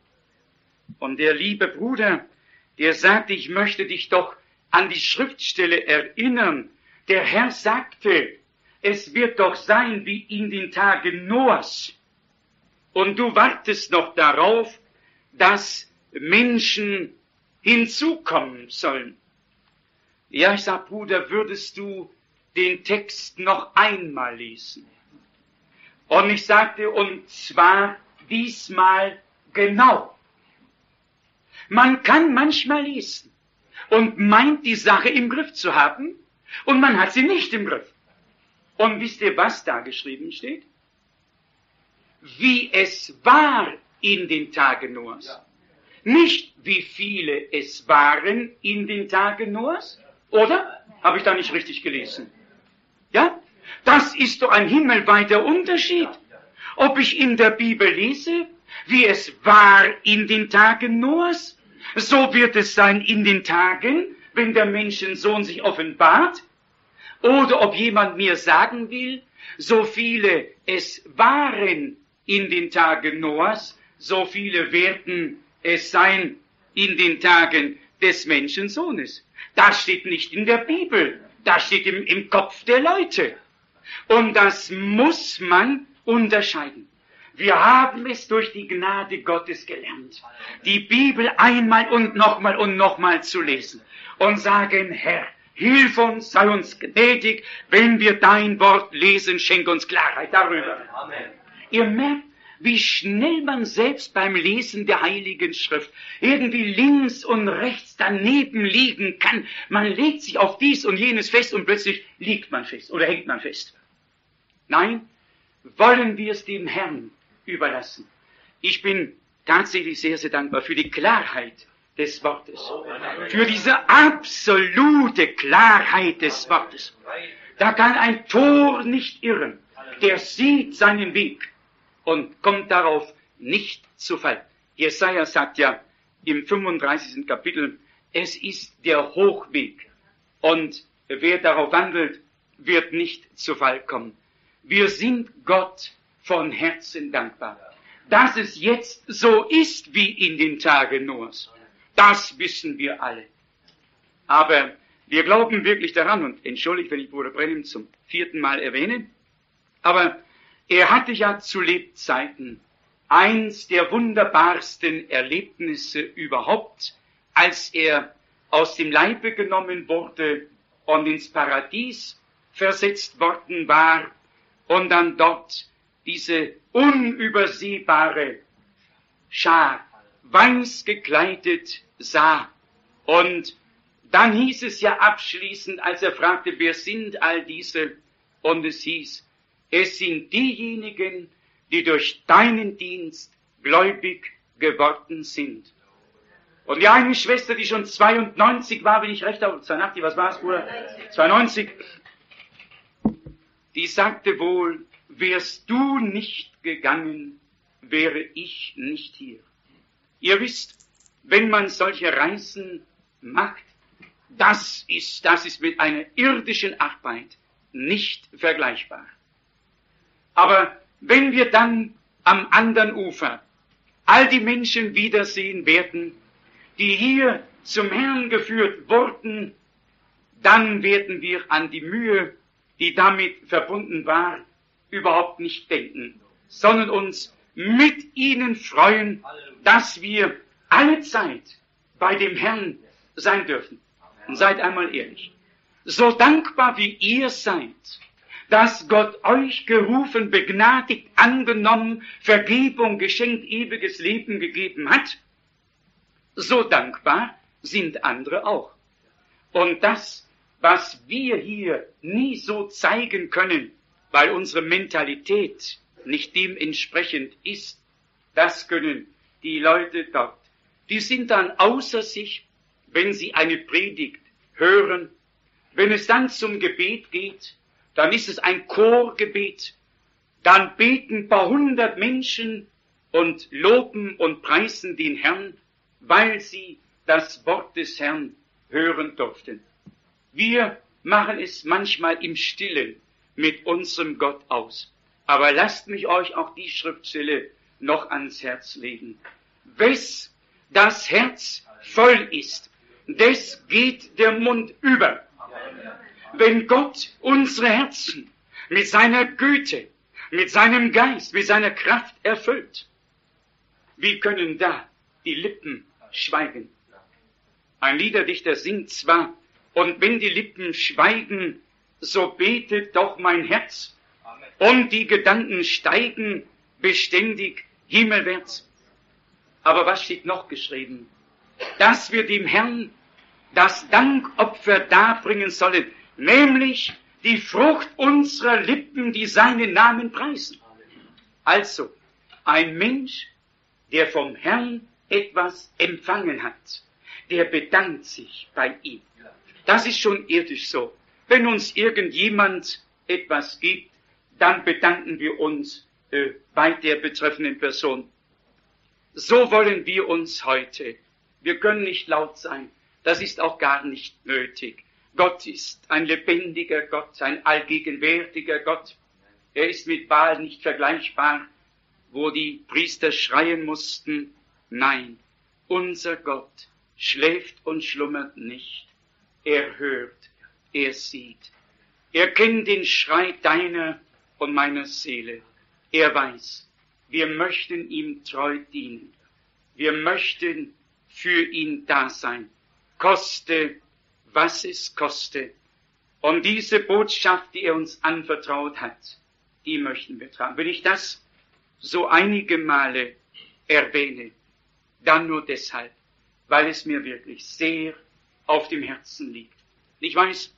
Und der liebe Bruder, der sagte, ich möchte dich doch an die Schriftstelle erinnern. Der Herr sagte, es wird doch sein wie in den Tagen Noahs. Und du wartest noch darauf, dass Menschen hinzukommen sollen. Ja, ich sag, Bruder, würdest du den Text noch einmal lesen? Und ich sagte, und zwar diesmal genau. Man kann manchmal lesen und meint, die Sache im Griff zu haben, und man hat sie nicht im Griff. Und wisst ihr, was da geschrieben steht? Wie es war in den Tagen Noahs. Ja. Nicht wie viele es waren in den Tagen Noahs, oder? Habe ich da nicht richtig gelesen? Ja? Das ist doch ein himmelweiter Unterschied. Ob ich in der Bibel lese, wie es war in den Tagen Noahs, so wird es sein in den Tagen, wenn der Menschensohn sich offenbart, oder ob jemand mir sagen will, so viele es waren in den Tagen Noahs, so viele werden es sein in den Tagen des Menschensohnes. Das steht nicht in der Bibel, das steht im, im Kopf der Leute. Und das muss man unterscheiden. Wir haben es durch die Gnade Gottes gelernt, die Bibel einmal und nochmal und nochmal zu lesen und sagen, Herr, hilf uns, sei uns gnädig, wenn wir dein Wort lesen, schenk uns Klarheit darüber. Amen. Ihr merkt, wie schnell man selbst beim Lesen der Heiligen Schrift irgendwie links und rechts daneben liegen kann. Man legt sich auf dies und jenes fest und plötzlich liegt man fest oder hängt man fest. Nein, wollen wir es dem Herrn überlassen. Ich bin tatsächlich sehr, sehr dankbar für die Klarheit des Wortes, für diese absolute Klarheit des Wortes. Da kann ein Tor nicht irren, der sieht seinen Weg und kommt darauf nicht zu Fall. Jesaja sagt ja im fünfunddreißigsten Kapitel, es ist der Hochweg und wer darauf wandelt, wird nicht zu Fall kommen. Wir sind Gott von Herzen dankbar, dass es jetzt so ist wie in den Tagen Noahs. Das wissen wir alle. Aber wir glauben wirklich daran, und entschuldigt, wenn ich Bruder Brennim zum vierten Mal erwähne, aber er hatte ja zu Lebzeiten eins der wunderbarsten Erlebnisse überhaupt, als er aus dem Leibe genommen wurde und ins Paradies versetzt worden war und dann dort diese unübersehbare Schar weiß gekleidet sah. Und dann hieß es ja abschließend, als er fragte, wer sind all diese? Und es hieß, es sind diejenigen, die durch deinen Dienst gläubig geworden sind. Und die eine Schwester, die schon zweiundneunzig war, wenn ich recht habe, zweiundachtzig, was war es, Bruder? zweiundneunzig, die sagte wohl, wärst du nicht gegangen, wäre ich nicht hier. Ihr wisst, wenn man solche Reisen macht, das ist, das ist mit einer irdischen Arbeit nicht vergleichbar. Aber wenn wir dann am anderen Ufer all die Menschen wiedersehen werden, die hier zum Herrn geführt wurden, dann werden wir an die Mühe, die damit verbunden war, überhaupt nicht denken, sondern uns mit ihnen freuen, dass wir alle Zeit bei dem Herrn sein dürfen. Und seid einmal ehrlich, so dankbar wie ihr seid, dass Gott euch gerufen, begnadigt, angenommen, Vergebung geschenkt, ewiges Leben gegeben hat, so dankbar sind andere auch. Und das, was wir hier nie so zeigen können, weil unsere Mentalität nicht dementsprechend ist, das können die Leute dort. Die sind dann außer sich, wenn sie eine Predigt hören. Wenn es dann zum Gebet geht, dann ist es ein Chorgebet. Dann beten ein paar hundert Menschen und loben und preisen den Herrn, weil sie das Wort des Herrn hören durften. Wir machen es manchmal im Stillen mit unserem Gott aus. Aber lasst mich euch auch die Schriftstelle noch ans Herz legen. Wes das Herz voll ist, des geht der Mund über. Wenn Gott unsere Herzen mit seiner Güte, mit seinem Geist, mit seiner Kraft erfüllt, wie können da die Lippen schweigen? Ein Liederdichter singt zwar, und wenn die Lippen schweigen, so betet doch mein Herz, und die Gedanken steigen beständig himmelwärts. Aber was steht noch geschrieben? Dass wir dem Herrn das Dankopfer darbringen sollen, nämlich die Frucht unserer Lippen, die seinen Namen preisen. Also, ein Mensch, der vom Herrn etwas empfangen hat, der bedankt sich bei ihm. Das ist schon irdisch so. Wenn uns irgendjemand etwas gibt, dann bedanken wir uns äh, bei der betreffenden Person. So wollen wir uns heute. Wir können nicht laut sein. Das ist auch gar nicht nötig. Gott ist ein lebendiger Gott, ein allgegenwärtiger Gott. Er ist mit Baal nicht vergleichbar, wo die Priester schreien mussten. Nein, unser Gott schläft und schlummert nicht. Er hört, er sieht. Er kennt den Schrei deiner und meiner Seele. Er weiß, wir möchten ihm treu dienen. Wir möchten für ihn da sein. Koste, was es koste. Und diese Botschaft, die er uns anvertraut hat, die möchten wir tragen. Wenn ich das so einige Male erwähne, dann nur deshalb, weil es mir wirklich sehr auf dem Herzen liegt. Ich weiß,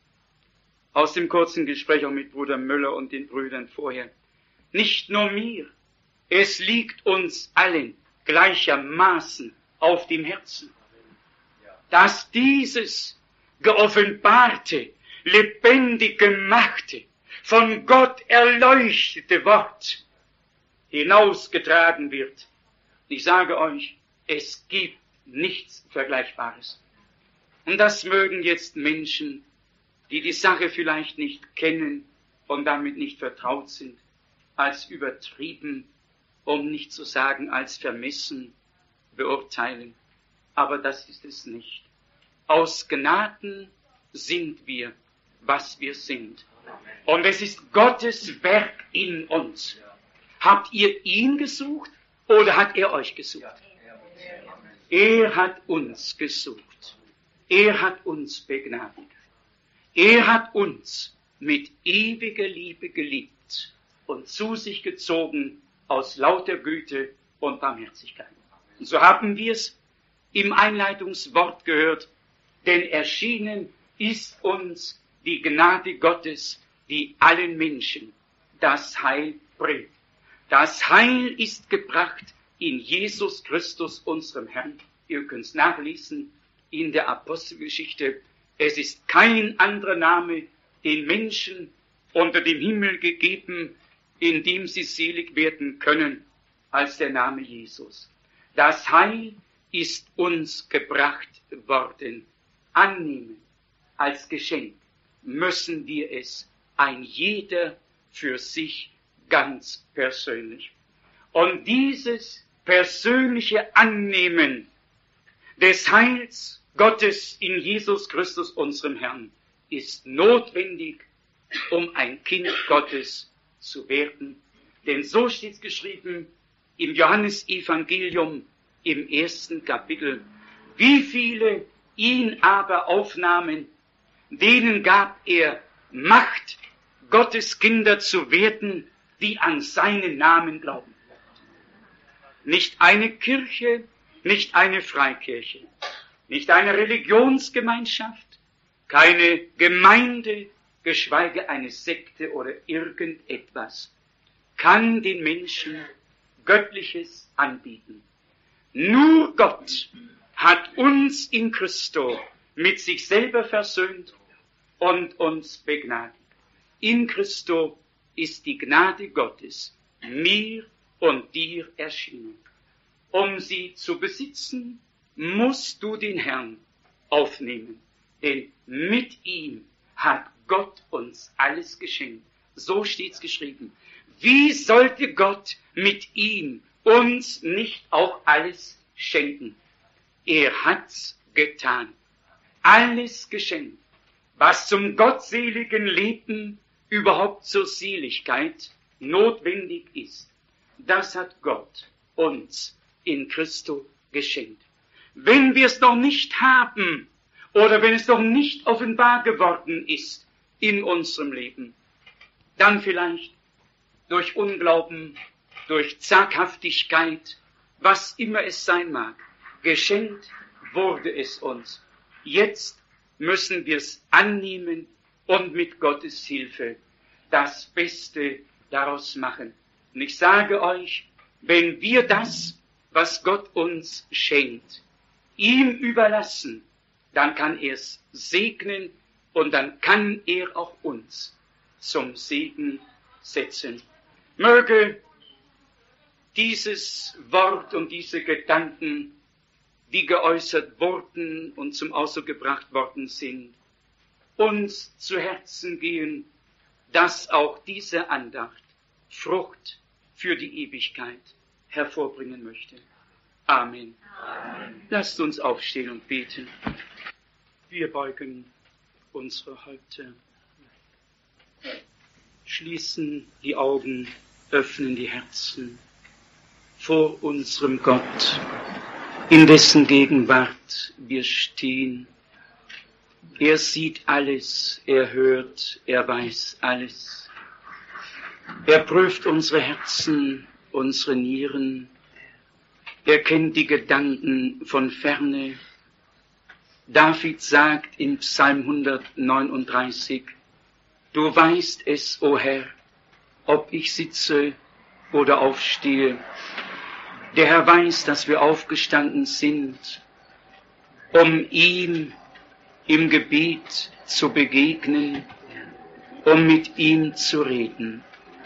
aus dem kurzen Gespräch auch mit Bruder Müller und den Brüdern vorher, nicht nur mir, es liegt uns allen gleichermaßen auf dem Herzen, dass dieses geoffenbarte, lebendig gemachte, von Gott erleuchtete Wort hinausgetragen wird. Ich sage euch, es gibt nichts Vergleichbares. Und das mögen jetzt Menschen, die die Sache vielleicht nicht kennen und damit nicht vertraut sind, als übertrieben, um nicht zu sagen als vermessen beurteilen. Aber das ist es nicht. Aus Gnaden sind wir, was wir sind. Und es ist Gottes Werk in uns. Habt ihr ihn gesucht oder hat er euch gesucht? Er hat uns gesucht. Er hat uns begnadigt. Er hat uns mit ewiger Liebe geliebt und zu sich gezogen aus lauter Güte und Barmherzigkeit. Und so haben wir es im Einleitungswort gehört, denn erschienen ist uns die Gnade Gottes, die allen Menschen das Heil bringt. Das Heil ist gebracht in Jesus Christus, unserem Herrn. Ihr könnt es nachlesen in der Apostelgeschichte. Es ist kein anderer Name den Menschen unter dem Himmel gegeben, in dem sie selig werden können, als der Name Jesus. Das Heil ist uns gebracht worden. Annehmen als Geschenk müssen wir es, ein jeder für sich ganz persönlich. Und dieses persönliche Annehmen des Heils Gottes in Jesus Christus, unserem Herrn, ist notwendig, um ein Kind Gottes zu werden. Denn so steht es geschrieben im Johannesevangelium im ersten Kapitel. Wie viele ihn aber aufnahmen, denen gab er Macht, Gottes Kinder zu werden, die an seinen Namen glauben. Nicht eine Kirche, nicht eine Freikirche, nicht eine Religionsgemeinschaft, keine Gemeinde, geschweige eine Sekte oder irgendetwas, kann den Menschen Göttliches anbieten. Nur Gott hat uns in Christo mit sich selber versöhnt und uns begnadigt. In Christo ist die Gnade Gottes mir und dir erschienen. Um sie zu besitzen, musst du den Herrn aufnehmen, denn mit ihm hat Gott uns alles geschenkt. So steht's geschrieben. Wie sollte Gott mit ihm uns nicht auch alles schenken? Er hat's getan. Alles geschenkt, was zum gottseligen Leben, überhaupt zur Seligkeit notwendig ist. Das hat Gott uns in Christo geschenkt. Wenn wir es noch nicht haben oder wenn es noch nicht offenbar geworden ist in unserem Leben, dann vielleicht durch Unglauben, durch Zaghaftigkeit, was immer es sein mag, geschenkt wurde es uns. Jetzt müssen wir es annehmen und mit Gottes Hilfe das Beste daraus machen. Und ich sage euch, wenn wir das, was Gott uns schenkt, ihm überlassen, dann kann er es segnen und dann kann er auch uns zum Segen setzen. Möge dieses Wort und diese Gedanken, die geäußert wurden und zum Ausdruck gebracht worden sind, uns zu Herzen gehen, dass auch diese Andacht Frucht für die Ewigkeit hervorbringen möchte. Amen. Amen. Lasst uns aufstehen und beten. Wir beugen unsere Häupter, schließen die Augen, öffnen die Herzen vor unserem Gott, in dessen Gegenwart wir stehen. Er sieht alles, er hört, er weiß alles. Er prüft unsere Herzen unsere Nieren. Er kennt die Gedanken von ferne. David sagt in Psalm hundertneununddreißig, du weißt es, o Herr, ob ich sitze oder aufstehe. Der Herr weiß, dass wir aufgestanden sind, um ihm im Gebet zu begegnen, um mit ihm zu reden.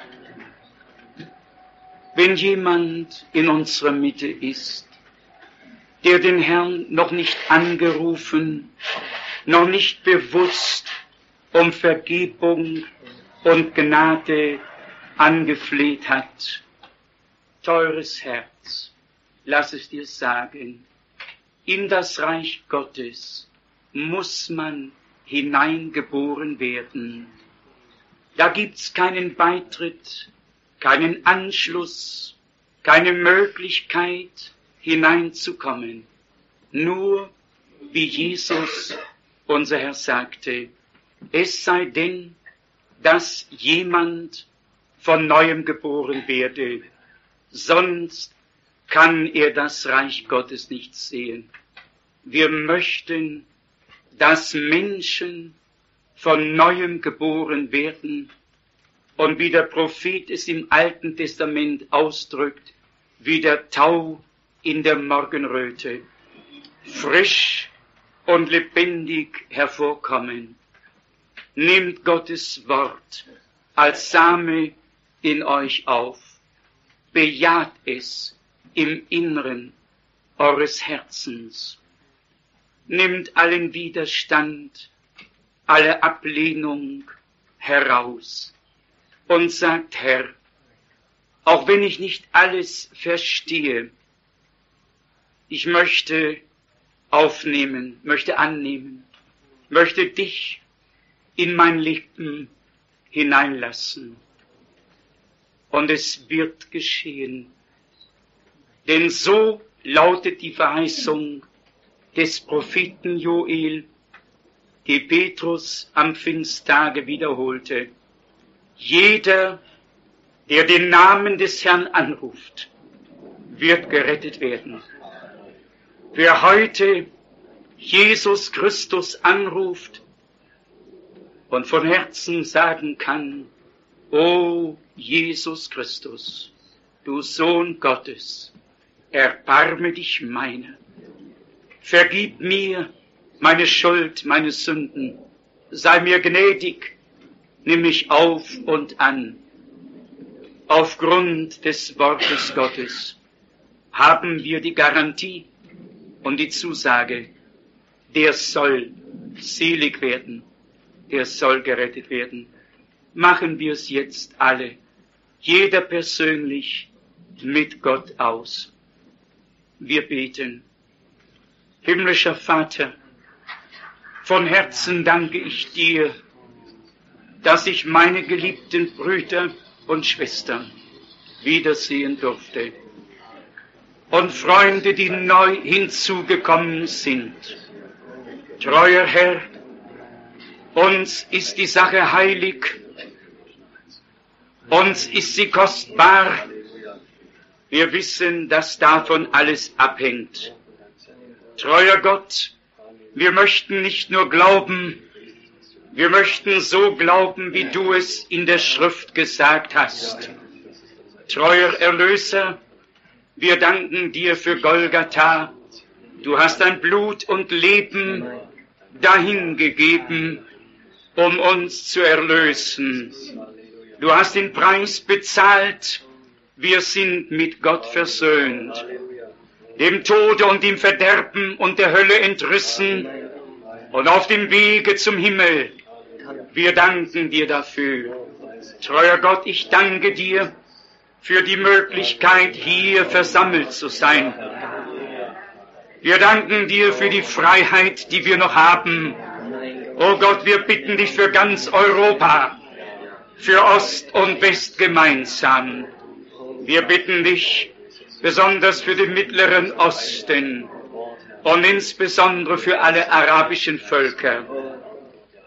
Wenn jemand in unserer Mitte ist, der den Herrn noch nicht angerufen, noch nicht bewusst um Vergebung und Gnade angefleht hat, teures Herz, lass es dir sagen, in das Reich Gottes muss man hineingeboren werden. Da gibt's keinen Beitritt, keinen Anschluss, keine Möglichkeit hineinzukommen. Nur wie Jesus, unser Herr, sagte, es sei denn, dass jemand von Neuem geboren werde, sonst kann er das Reich Gottes nicht sehen. Wir möchten, dass Menschen von Neuem geboren werden und wie der Prophet es im Alten Testament ausdrückt, wie der Tau in der Morgenröte, frisch und lebendig hervorkommen. Nehmt Gottes Wort als Same in euch auf, bejaht es im Inneren eures Herzens. Nimmt allen Widerstand, alle Ablehnung heraus und sagt, Herr, auch wenn ich nicht alles verstehe, ich möchte aufnehmen, möchte annehmen, möchte dich in mein Leben hineinlassen. Und es wird geschehen. Denn so lautet die Verheißung des Propheten Joel, die Petrus am Pfingsttage wiederholte. Jeder, der den Namen des Herrn anruft, wird gerettet werden. Wer heute Jesus Christus anruft und von Herzen sagen kann, O Jesus Christus, du Sohn Gottes, erbarme dich meiner. Vergib mir meine Schuld, meine Sünden. Sei mir gnädig, nimm mich auf und an. Aufgrund des Wortes Gottes haben wir die Garantie und die Zusage, der soll selig werden, der soll gerettet werden. Machen wir es jetzt alle, jeder persönlich mit Gott aus. Wir beten. Himmlischer Vater, von Herzen danke ich dir, dass ich meine geliebten Brüder und Schwestern wiedersehen durfte und Freunde, die neu hinzugekommen sind. Treuer Herr, uns ist die Sache heilig, uns ist sie kostbar. Wir wissen, dass davon alles abhängt. Treuer Gott, wir möchten nicht nur glauben, wir möchten so glauben, wie du es in der Schrift gesagt hast. Treuer Erlöser, wir danken dir für Golgatha. Du hast dein Blut und Leben dahingegeben, um uns zu erlösen. Du hast den Preis bezahlt. Wir sind mit Gott versöhnt, dem Tode und dem Verderben und der Hölle entrissen und auf dem Wege zum Himmel. Wir danken dir dafür. Treuer Gott, ich danke dir für die Möglichkeit, hier versammelt zu sein. Wir danken dir für die Freiheit, die wir noch haben. Oh Gott, wir bitten dich für ganz Europa, für Ost und West gemeinsam. Wir bitten dich besonders für den Mittleren Osten und insbesondere für alle arabischen Völker.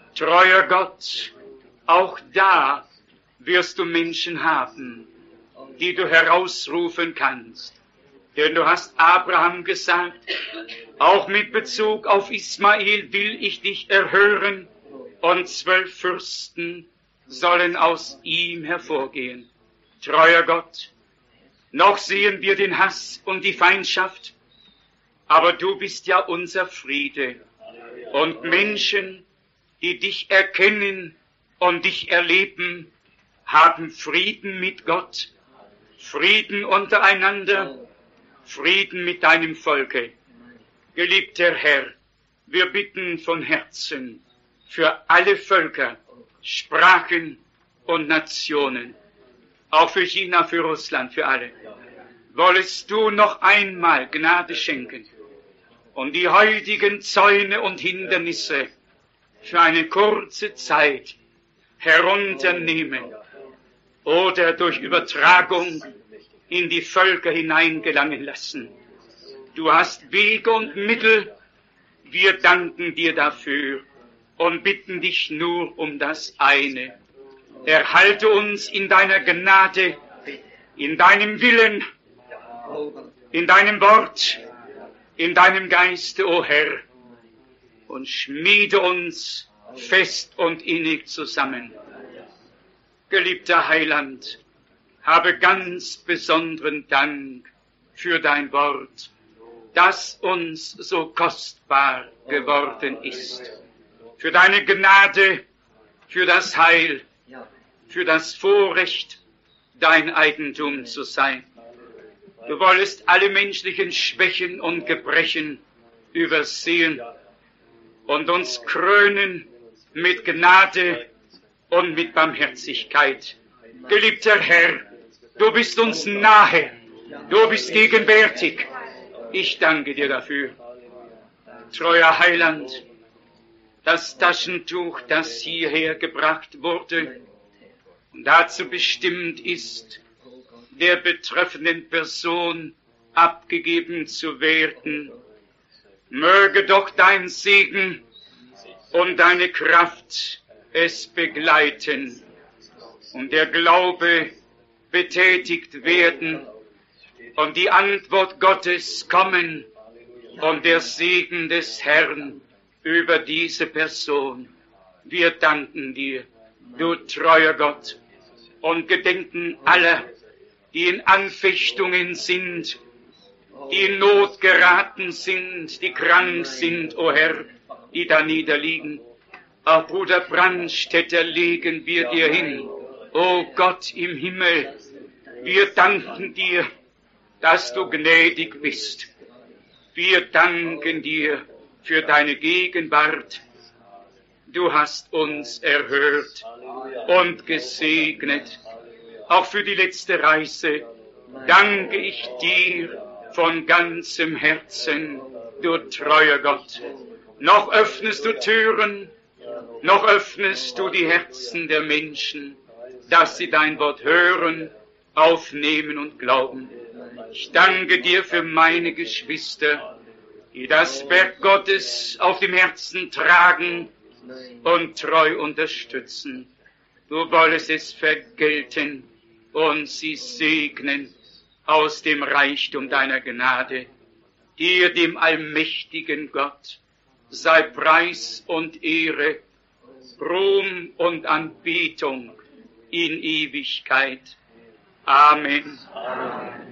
Treuer Gott, auch da wirst du Menschen haben, die du herausrufen kannst. Denn du hast Abraham gesagt, auch mit Bezug auf Ismael will ich dich erhören, und zwölf Fürsten sollen aus ihm hervorgehen. Treuer Gott, noch sehen wir den Hass und die Feindschaft, aber du bist ja unser Friede. Und Menschen, die dich erkennen und dich erleben, haben Frieden mit Gott, Frieden untereinander, Frieden mit deinem Volke. Geliebter Herr, wir bitten von Herzen für alle Völker, Sprachen und Nationen, auch für China, für Russland, für alle. Wollest du noch einmal Gnade schenken und die heutigen Zäune und Hindernisse für eine kurze Zeit herunternehmen oder durch Übertragung in die Völker hineingelangen lassen. Du hast Wege und Mittel, wir danken dir dafür und bitten dich nur um das eine. Erhalte uns in deiner Gnade, in deinem Willen, in deinem Wort, in deinem Geiste, o Herr, und schmiede uns fest und innig zusammen. Geliebter Heiland, habe ganz besonderen Dank für dein Wort, das uns so kostbar geworden ist. Für deine Gnade, für das Heil, für das Vorrecht, dein Eigentum zu sein. Du wollest alle menschlichen Schwächen und Gebrechen übersehen und uns krönen mit Gnade und mit Barmherzigkeit. Geliebter Herr, du bist uns nahe, du bist gegenwärtig. Ich danke dir dafür. Treuer Heiland, das Taschentuch, das hierher gebracht wurde und dazu bestimmt ist, der betreffenden Person abgegeben zu werden, möge doch dein Segen und deine Kraft es begleiten und der Glaube betätigt werden und die Antwort Gottes kommen und der Segen des Herrn über diese Person. Wir danken dir, du treuer Gott, und gedenken aller, die in Anfechtungen sind, die in Not geraten sind, die krank sind, o Herr, die da niederliegen. Auch Bruder Brandstätter legen wir dir hin. O Gott im Himmel, wir danken dir, dass du gnädig bist. Wir danken dir für deine Gegenwart. Du hast uns erhört und gesegnet. Auch für die letzte Reise danke ich dir von ganzem Herzen, du treuer Gott. Noch öffnest du Türen, noch öffnest du die Herzen der Menschen, dass sie dein Wort hören, aufnehmen und glauben. Ich danke dir für meine Geschwister, die das Werk Gottes auf dem Herzen tragen und treu unterstützen. Du wollest es vergelten und sie segnen aus dem Reichtum deiner Gnade. Dir, dem allmächtigen Gott, sei Preis und Ehre, Ruhm und Anbetung in Ewigkeit. Amen. Amen.